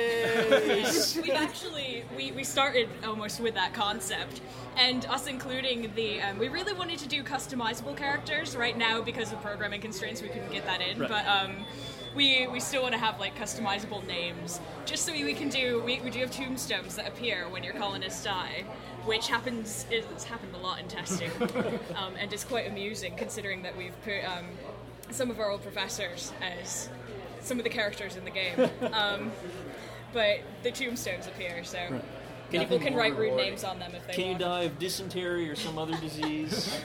space! We've actually, we, we started almost with that concept. And us including the, um, we really wanted to do customizable characters. Right now, because of programming constraints, we couldn't get that in. Right. But um, we we still want to have, like, customizable names. Just so we can do, we, we do have tombstones that appear when your colonists die, which happens, it's happened a lot in testing. um, and it's quite amusing, considering that we've put um, some of our old professors as some of the characters in the game. Um, but the tombstones appear, so... Right. Can People can write rude names on them if they Can want. you die of dysentery or some other disease?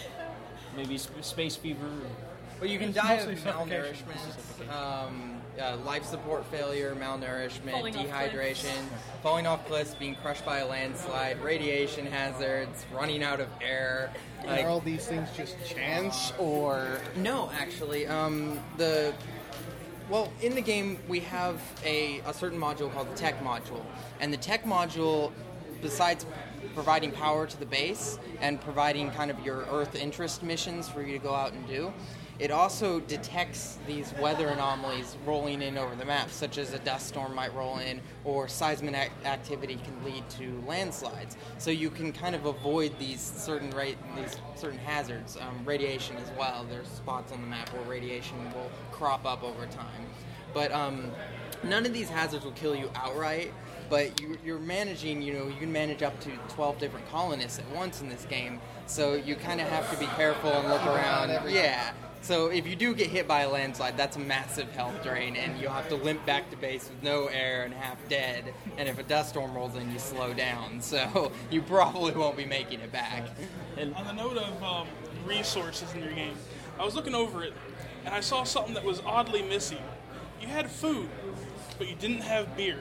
Maybe sp- space fever? Well, you can die of Mostly suffocation. malnourishment, um, uh, life support failure, malnourishment, Falling off dehydration, falling off cliffs, being crushed by a landslide, radiation hazards, running out of air. Like, Are all these things just chance, or no, actually, um, the well, in the game we have a, a certain module called the tech module, and the tech module, besides providing power to the base and providing kind of your Earth interest missions for you to go out and do, it also detects these weather anomalies rolling in over the map, such as a dust storm might roll in, or seismic ac- activity can lead to landslides. So you can kind of avoid these certain ra- these certain hazards, um, radiation as well. There's spots on the map where radiation will crop up over time, but um, none of these hazards will kill you outright. But you, you're managing, you know, you can manage up to twelve different colonists at once in this game. So you kind of have to be careful and look around. Yeah. So if you do get hit by a landslide, that's a massive health drain, and you'll have to limp back to base with no air and half dead. And if a dust storm rolls in, you slow down. So you probably won't be making it back. And on the note of um, resources in your game, I was looking over it, and I saw something that was oddly missing. You had food, but you didn't have beer.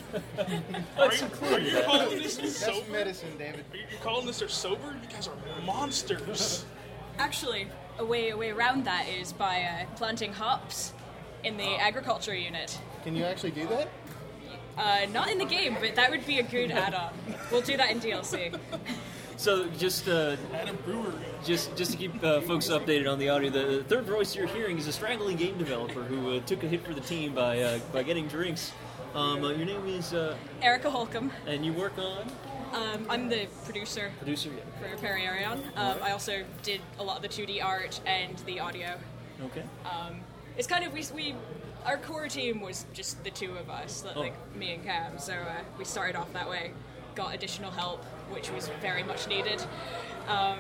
Are you, are you calling this sober? That's medicine, David. Are you calling this or sober? You guys are monsters. Actually, a way a way around that is by uh, planting hops in the agriculture unit. Can you actually do that? Uh, not in the game, but that would be a good add-on. We'll do that in D L C. So just uh, At a brewery. just just to keep uh, folks updated on the audio, the third voice you're hearing is a straggling game developer who uh, took a hit for the team by uh, by getting drinks. Um, uh, your name is uh, Erica Holcomb. and you work on Um, I'm the producer producer. Yeah. for Perry Arion. Um, I also did a lot of the two D art and the audio. Okay. Um, it's kind of we, we our core team was just the two of us, like, Oh. like me and Cam. So uh, we started off that way, got additional help, which was very much needed. Um,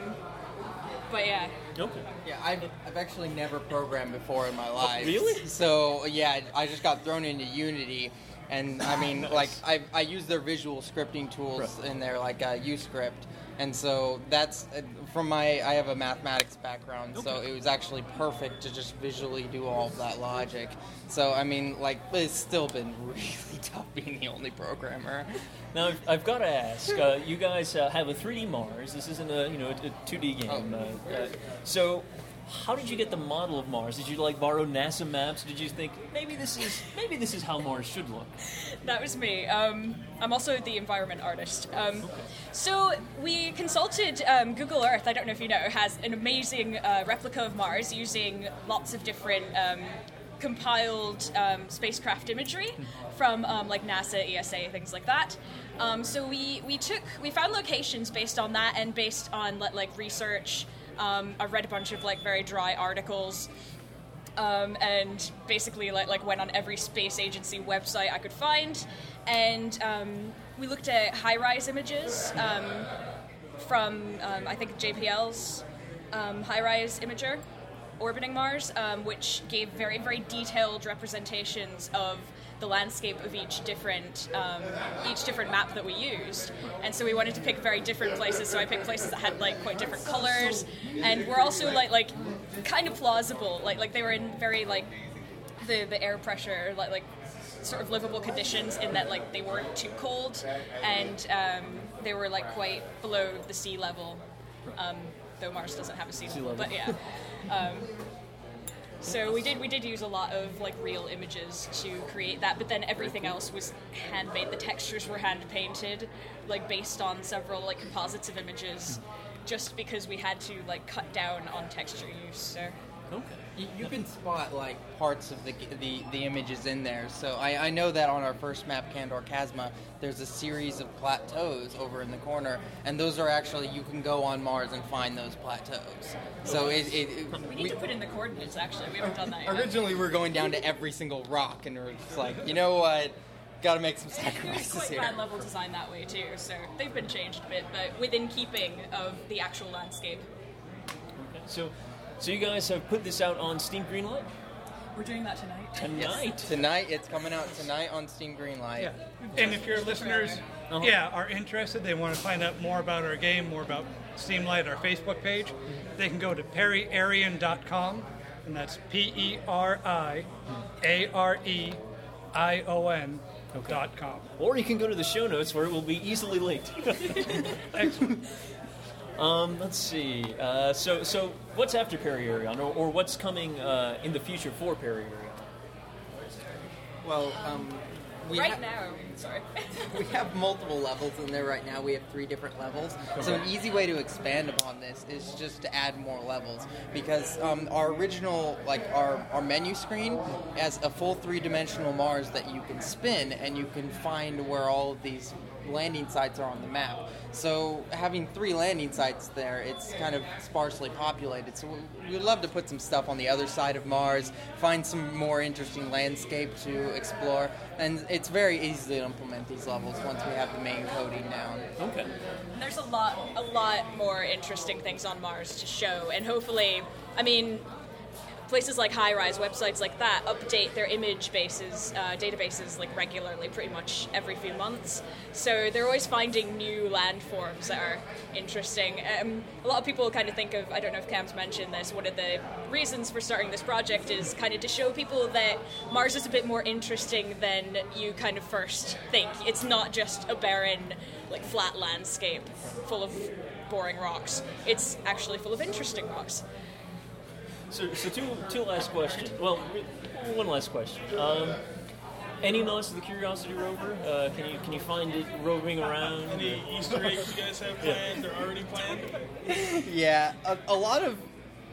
but yeah, Okay. Yeah, I've, I've actually never programmed before in my life. really? So, yeah, I just got thrown into Unity. And, I mean, like, I, I use their visual scripting tools Right. in there, like uh, UScript. And so that's, uh, from my, I have a mathematics background, so Okay. it was actually perfect to just visually do all of that logic. So, I mean, like, it's still been really tough being the only programmer. Now I've, I've got to ask. Uh, you guys uh, have a three D Mars. This isn't a you know a two D game. Oh. Uh, uh, so, how did you get the model of Mars? Did you like borrow NASA maps? Did you think maybe this is maybe this is how Mars should look? that was me. Um, I'm also the environment artist. Um, so we consulted um, Google Earth. I don't know if you know, has an amazing uh, replica of Mars using lots of different um, compiled um, spacecraft imagery from um, like NASA, E S A, things like that. Um, so we, we took we found locations based on that and based on like research. Um, I read a bunch of like very dry articles. Um, and basically like, like went on every space agency website I could find, and um, we looked at high-rise images um, from um, I think J P L's um, high-rise imager orbiting Mars, um, which gave very very detailed representations of the landscape of each different um, each different map that we used. And so we wanted to pick very different places, so I picked places that had like quite different colors and were also like like kind of plausible, like like they were in very like the the air pressure like like sort of livable conditions, in that like they weren't too cold and um, they were like quite below the sea level, um, though Mars doesn't have a sea, Sea level, level. but yeah. Um, So we did we did use a lot of like real images to create that, but then everything else was handmade. The textures were hand painted, like based on several like composites of images, just because we had to like cut down on texture use. So Okay. You, you can spot like parts of the, the the images in there. So I, I know that on our first map, Candor Chasma, there's a series of plateaus over in the corner, and those are actually, you can go on Mars and find those plateaus. So it, it, it we need to put in the coordinates. Actually, we haven't done that yet. originally we were going down to every single rock, and we we're just like, you know what, got to make some It was sacrifices quite here. bad level design that way too. So they've been changed a bit, but within keeping of the actual landscape. Okay. So, so you guys have put this out on Steam Greenlight We're doing that tonight. tonight. Tonight, it's coming out tonight on Steam Greenlight. Yeah. And if your listeners, Uh-huh. yeah, are interested, they want to find out more about our game, more about Steamlight, our Facebook page, they can go to perry arion dot com, and that's P E R I A R E I O N dot com. Or you can go to the show notes where it will be easily linked. Excellent. Um, let's see. Uh, so, so what's after Perry Arion, or, or what's coming uh, in the future for Perry Arion? Well, um, we Right ha- now, sorry. we have multiple levels in there right now. We have three different levels. So an easy way to expand upon this is just to add more levels, because um, our original, like our, our menu screen has a full three-dimensional Mars that you can spin, and you can find where all of these landing sites are on the map. So having three landing sites there, it's kind of sparsely populated. So we would love to put some stuff on the other side of Mars, find some more interesting landscape to explore, and it's very easy to implement these levels once we have the main coding down. Okay. There's a lot, a lot more interesting things on Mars to show, and hopefully, I mean, places like Hi-Rise, websites like that, update their image bases, uh, databases like regularly, pretty much every few months. So they're always finding new landforms that are interesting. Um, a lot of people kind of think of, I don't know if Cam's mentioned this, one of the reasons for starting this project is kind of to show people that Mars is a bit more interesting than you kind of first think. It's not just a barren, like flat landscape full of boring rocks. It's actually full of interesting rocks. So, so two two last questions. Well, one last question. Um, any nods to the Curiosity rover? Uh, can you can you find it roving around? Any Easter eggs you guys have planned or already planned? Yeah, a, a lot of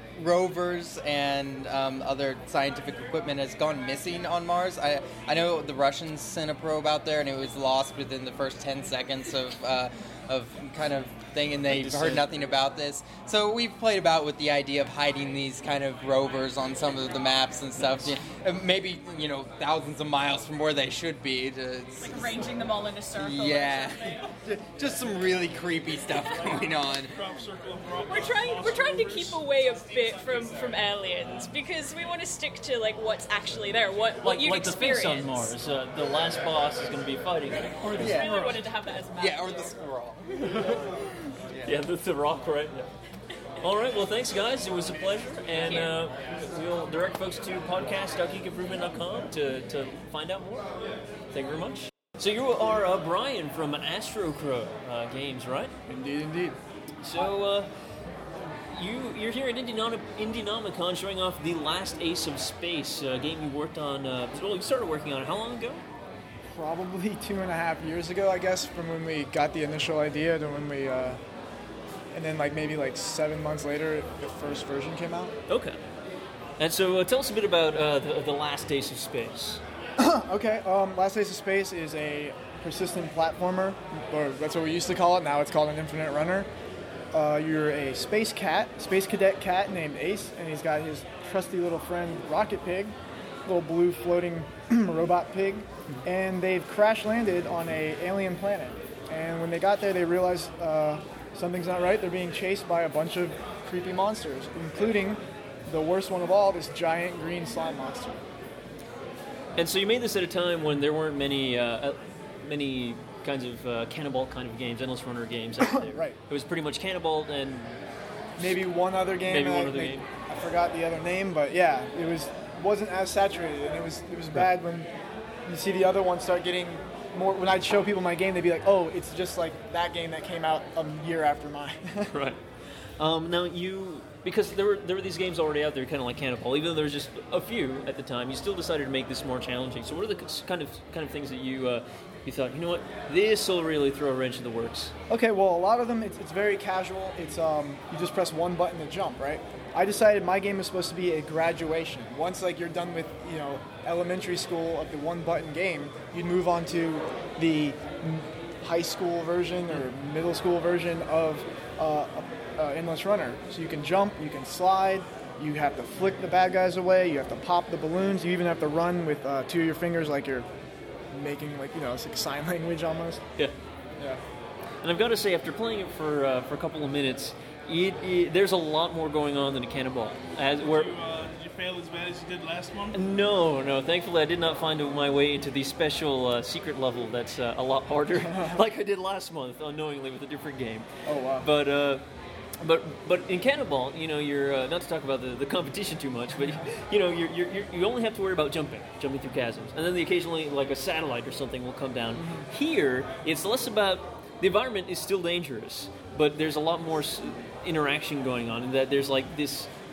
rovers and um, other scientific equipment has gone missing on Mars. I I know the Russians sent a probe out there and it was lost within the first ten seconds of uh, of kind of thing, and they've heard nothing about this. So we've played about with the idea of hiding these kind of rovers on some of the maps and stuff. You know, maybe, you know, thousands of miles from where they should be. To, Like arranging them all in a circle. yeah, just some really creepy stuff going on. We're trying we're trying to keep away a bit from, from aliens because we want to stick to like what's actually there, what what Like, you've like the experienced. Sphinx on Mars. Uh, the last boss is going to be fighting it. Or the Yeah. really wanted to have that as a map. Yeah, or the squirrel. Yeah, the, the rock, right? Yeah. All right, well, thanks, guys. It was a pleasure. And uh, we'll direct folks to podcast dot geek improvement dot com to, to find out more. Thank you very much. So you are uh, Brian from Astro Crow uh, Games, right? Indeed, indeed. So uh, you, you're here at Indianam- Indianomicon showing off The Last Ace of Space, a game you worked on. Uh, well, you started working on it how long ago? Probably two and a half years ago, I guess, from when we got the initial idea to when we, uh, and then like maybe like seven months later, the first version came out. Okay. And so uh, tell us a bit about uh, the, the Last Ace of Space. Okay, um, Last Ace of Space is a persistent platformer, or that's what we used to call it. Now it's called an infinite runner. Uh, you're a space cat, space cadet cat named Ace, and he's got his trusty little friend Rocket Pig, little blue floating robot pig, and they've crash landed on a alien planet. And when they got there, they realized uh, something's not right. They're being chased by a bunch of creepy monsters, including the worst one of all, this giant green slime monster. And so you made this at a time when there weren't many, uh, many kinds of uh, Cannonball kind of games, endless runner games out there. Right. It was pretty much Cannonball and Maybe one other game. Maybe one I, other they- game. I forgot the other name, but yeah, it was wasn't as saturated, and it was it was bad when you see the other ones start getting more. When I'd show people my game, they'd be like, "Oh, it's just like that game that came out a year after mine." right. Um, now you, because there were there were these games already out there, kind of like Cannonball. Even though there was just a few at the time, you still decided to make this more challenging. So what are the kind of kind of things that you uh, you thought, you know what, this will really throw a wrench in the works? Okay, well, a lot of them, it's, it's very casual. It's um, you just press one button to jump, right? I decided my game is supposed to be a graduation. Once, like, you're done with, you know, elementary school of the one-button game, you'd move on to the m- high school version or middle school version of uh, uh, Endless Runner. So you can jump, you can slide, you have to flick the bad guys away, you have to pop the balloons, you even have to run with uh, two of your fingers like you're making, like, you know, it's like sign language almost. Yeah. Yeah. And I've got to say, after playing it for uh, for a couple of minutes, it, it, there's a lot more going on than a Cannonball. As where Did you, uh, did you fail as bad as you did last one? no, no. Thankfully, I did not find my way into the special uh, secret level. That's uh, a lot harder, like I did last month, unknowingly with a different game. Oh, wow. But uh, but but in Cannonball, you know, you're uh, not to talk about the, the competition too much, but you know, you're, you're, you're you only have to worry about jumping, jumping through chasms, and then the occasionally like a satellite or something will come down. Mm-hmm. Here, it's less about the environment is still dangerous, but there's a lot more s- interaction going on, in that there's like this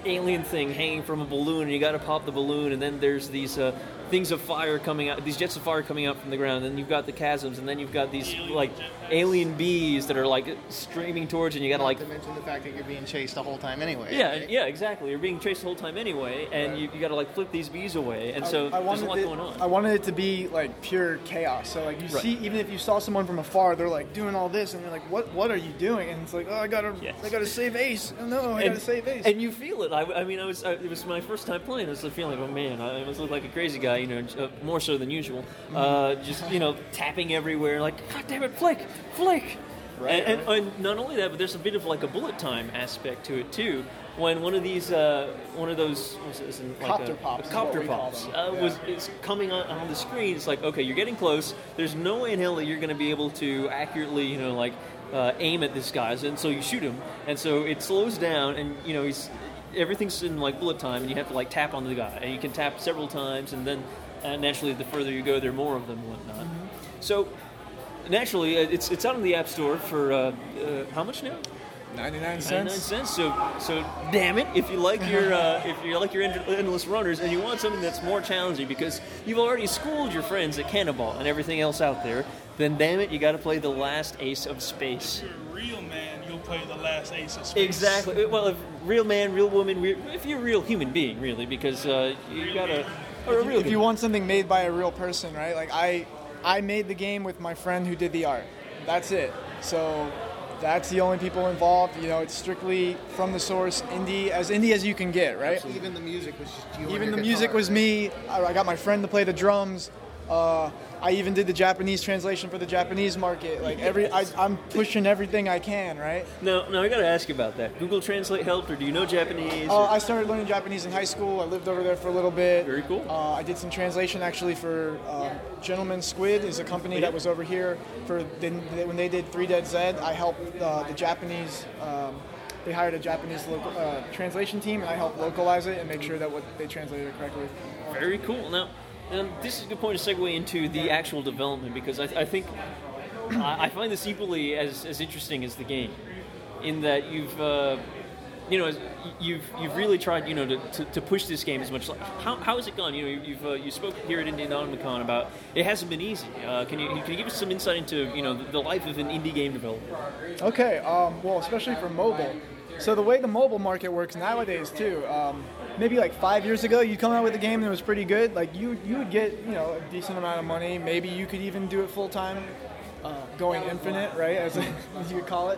alien thing hanging from a balloon, and you got to pop the balloon, and then there's these uh, things of fire coming out, these jets of fire coming out from the ground, and then you've got the chasms, and then you've got these like alien bees that are like streaming towards you, and you got to like. Not to mention the fact that you're being chased the whole time anyway. Yeah, right? yeah, exactly. You're being chased the whole time anyway, and you, you got to like flip these bees away, and so I, I there's a lot it, going on. I wanted it to be like pure chaos. So like you Right. see, even if you saw someone from afar, they're like doing all this, and you're like, "What? What are you doing?" And it's like, "Oh, I gotta, Yes. I gotta save Ace. Oh, no, I and, gotta save Ace." and you feel it. I, I mean, I was. I, it was my first time playing. I was feeling like, oh man, I was like a crazy guy, you know, uh, more so than usual. Uh, just you know, tapping everywhere, like, God damn it, flick, flick. Right, and, and, and not only that, but there's a bit of like a bullet time aspect to it too. When one of these, uh, one of those, what's this, like Copter a, pops a is copter what we call pops, them. uh, Yeah. was is coming on, on the screen. It's like, okay, you're getting close. There's no way in hell that you're going to be able to accurately, you know, like uh, aim at this guy. And so you shoot him, and so it slows down, and you know he's everything's in like bullet time, and you have to like tap onto the guy, and you can tap several times, and then uh, naturally the further you go, there are more of them and whatnot. Mm-hmm. So naturally, uh, it's it's out in the App Store for uh, uh, how much now? ninety-nine ninety-nine cents. cents. So, so damn it! If you like your uh, if you like your end- endless runners and you want something that's more challenging because you've already schooled your friends at Cannonball and everything else out there, then damn it, you got to play the last Ace of Space. If you're a real man, you'll play the last Ace of Space. Exactly. Well, if real man, real woman, real, if you're a real human being, really, because uh, you gotta. Or a real If you want something made by a real person, right? Like I, I made the game with my friend who did the art. That's it. So. That's the only people involved. You know, it's strictly from the source, indie, as indie as you can get, right? Even the music was just you. on Even your the guitar, music was right? me. I, I got my friend to play the drums. Uh, I even did the Japanese translation for the Japanese market. Like every, I, I'm pushing everything I can, right? No, no, I gotta ask you about that. Google Translate helped, or do you know Japanese? Uh, or- I started learning Japanese in high school. I lived over there for a little bit. Very cool. Uh, I did some translation actually for um, Gentleman Squid is a company that was over here for the, when they did Three Dead Zed. I helped uh, the Japanese. Um, they hired a Japanese local, uh, translation team, and I helped localize it and make sure that what they translated it correctly. Very cool. Now, um, this is a good point to segue into the actual development because I, I think I, I find this equally as, as interesting as the game, in that you've uh, you know you've you've really tried you know to, to, to push this game as much. How, how has it gone? You know you've uh, you spoke here at Indianonomicon about it hasn't been easy. Uh, can you can you give us some insight into you know the, the life of an indie game developer? Okay, um, well, especially for mobile. So the way the mobile market works nowadays too, um, maybe like five years ago, you come out with a game that was pretty good, like you you would get you know a decent amount of money. Maybe you could even do it full time, uh, going infinite, right, as, as you would call it.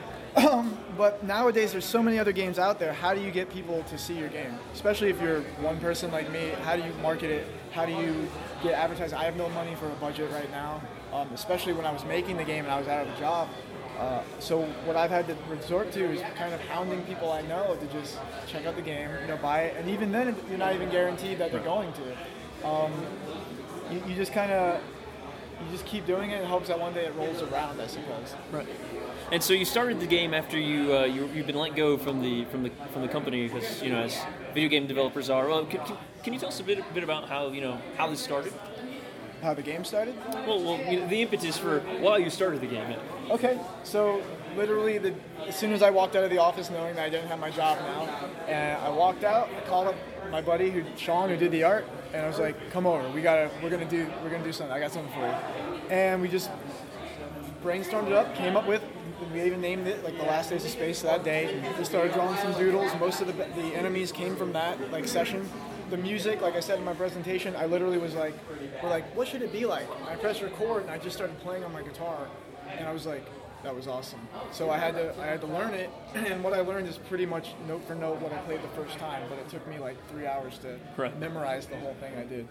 Um, but nowadays, there's so many other games out there. How do you get people to see your game? Especially if you're one person like me, how do you market it? How do you get advertising? I have no money for a budget right now, um, especially when I was making the game and I was out of a job. Uh, so what I've had to resort to is kind of hounding people I know to just check out the game, you know, buy it. And even then, you're not even guaranteed that they're going to. Um, you, you just kind of, you just keep doing it in hopes that one day it rolls around, I suppose. Right. And so you started the game after you, uh, you you've been let go from the from the from the company because you know as video game developers are. Well, can, can, can you tell us a bit, a bit about how you know how this started? How the game started? Well, well, you know, the impetus for why you started the game. Yeah. Okay, so literally, the, as soon as I walked out of the office, knowing that I didn't have my job now, and I walked out, I called up my buddy, who Sean, who did the art, and I was like, "Come over, we gotta, we're gonna do, we're gonna do something. I got something for you." And we just brainstormed it up, came up with. We even named it like the last Ace of Space that day. We started drawing some doodles. Most of the the enemies came from that like session. The music, like I said in my presentation, I literally was like, "We're like, what should it be like?" I pressed record and I just started playing on my guitar, and I was like, "That was awesome." So I had to I had to learn it, and what I learned is pretty much note for note what I played the first time. But it took me like three hours to Right. memorize the whole thing I did.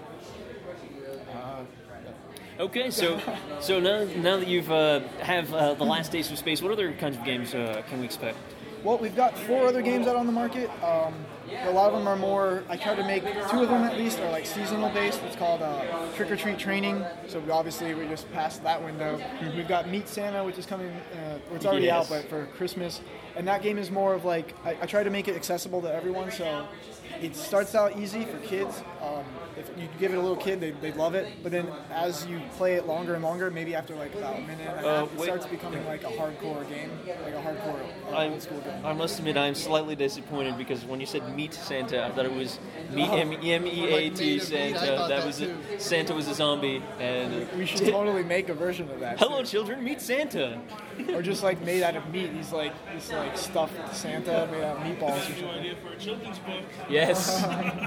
Uh, Okay, so so now now that you've uh, have uh, the last Ace of Space, what other kinds of games uh, can we expect? Well, we've got four other games out on the market. Um, a lot of them are more, I try to make two of them at least are like seasonal based. It's called uh, Trick or Treat Training. So we obviously we just passed that window. Mm-hmm. We've got Meet Santa, which is coming, uh, or it's already Yes. out, but for Christmas. And that game is more of like, I, I try to make it accessible to everyone. So it starts out easy for kids. Um, if you give it a little kid, they they love it. But then as you play it longer and longer, maybe after like about a minute and a half, Uh, it wait. starts becoming like a hardcore game, like a hardcore uh, I, old school game. I must admit, I'm slightly disappointed because when you said Meat Santa, I thought it was Meat Oh. M E M E A T Like Meat of Meat, I Santa. thought That that was it. too. Santa was a zombie, and We should totally make a version of that. hello, children, meet Santa. Or just like made out of meat. He's like this like stuffed Santa made out of meatballs or something. For a children's book. Yes.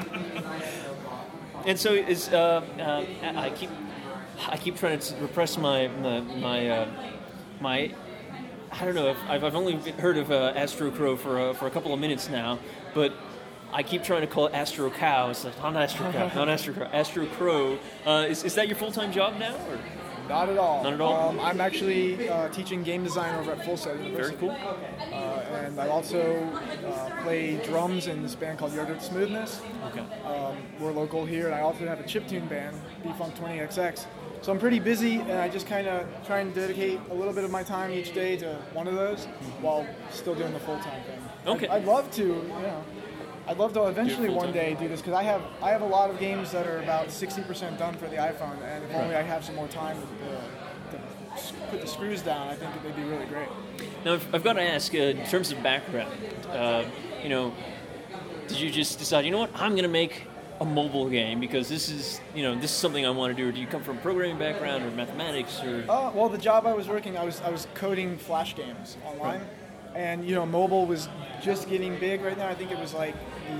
And so is uh, uh, I keep I keep trying to repress my my my, uh, my I don't know if I've, I've only heard of uh, Astro Crow for uh, for a couple of minutes now, but I keep trying to call it Astro Cow. It's like not Astro Cow, not Astro Crow, Astro Crow. Uh, is is that your full time job now? Or? Not at all. Not at all? Um, I'm actually uh, teaching game design over at Full Sail University. Very cool. Uh, and I also uh, play drums in this band called Yogurt Smoothness. Okay. Um, we're local here, and I also have a chiptune band, B-Funk twenty X X. So I'm pretty busy, and I just kind of try and dedicate a little bit of my time each day to one of those while still doing the full-time thing. Okay. I'd, I'd love to, you know. I'd love to eventually one day do this because I have I have a lot of games that are about sixty percent done for the iPhone, and if only I have some more time to, to, to put the screws down, I think that they'd be really great. Now I've, I've got to ask, uh, in terms of background, uh, you know, did you just decide, you know what, I'm going to make a mobile game because this is, you know, this is something I want to do? Or do you come from a programming background or mathematics or? Uh, well, the job I was working, I was I was coding Flash games online, and you know, mobile was just getting big right now. I think it was like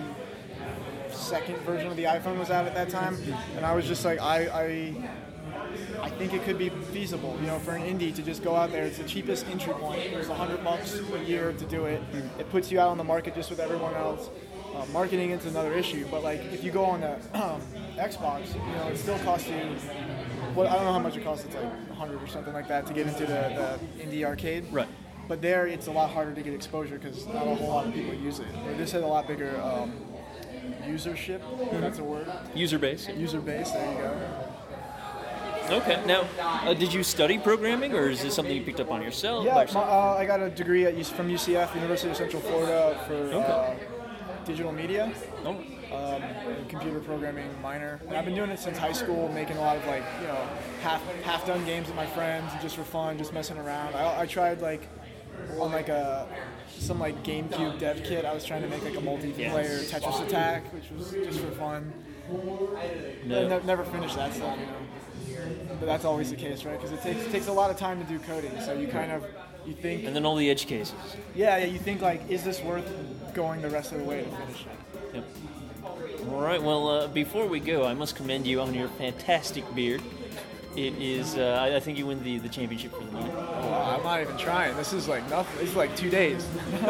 the second version of the iPhone was out at that time, and I was just like, I I, I think it could be feasible, you know, for an indie to just go out there. It's the cheapest entry point. It was a hundred bucks a year to do it. It puts you out on the market just with everyone else. Uh, marketing is another issue, but like if you go on the um, Xbox, you know, it still costs you. Well, I don't know how much it costs. It's like a hundred or something like that to get into the, the indie arcade. Right. But there, it's a lot harder to get exposure because not a whole lot of people use it. Or this had a lot bigger um, usership. If that's a word. User base. User base. There you go. Okay. Now, uh, did you study programming, or is this something you picked up on yourself? by Yeah, my, yourself? uh, I got a degree at U- from U C F, University of Central Florida, for uh, digital media. Oh. Um, and computer programming minor. And I've been doing it since high school, making a lot of like, you know, half half done games with my friends, just for fun, just messing around. I, I tried like on like a some like GameCube dev kit. I was trying to make like a multiplayer Yes. Tetris Attack, which was just for fun. No. I ne- never finished that stuff, you know. But that's always the case, right? Because it takes takes a lot of time to do coding. So you kind of you think And then all the edge cases. yeah yeah you think like, is this worth going the rest of the way to finish it? Yep. All right. Well, uh, before we go, I must commend you on your fantastic beard. It is. Uh, I, I think you win the, the championship for the night. Oh, I'm not even trying. This is like nothing. This is like two days.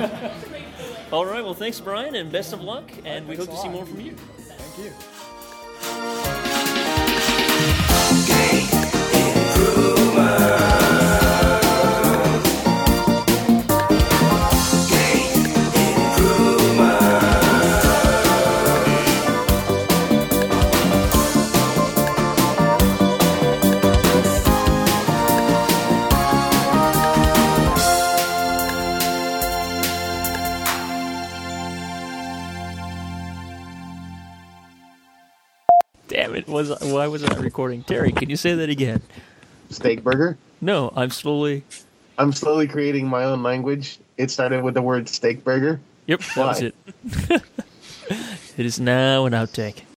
All right. Well, thanks, Brian, and best of luck. And we Thanks hope a to see lot. more from you. Thank you. Damn it! Was why was I recording? Terry, can you say that again? Steak burger. No, I'm slowly. I'm slowly creating my own language. It started with the word steak burger. Yep, that was Why? it. It is now an outtake.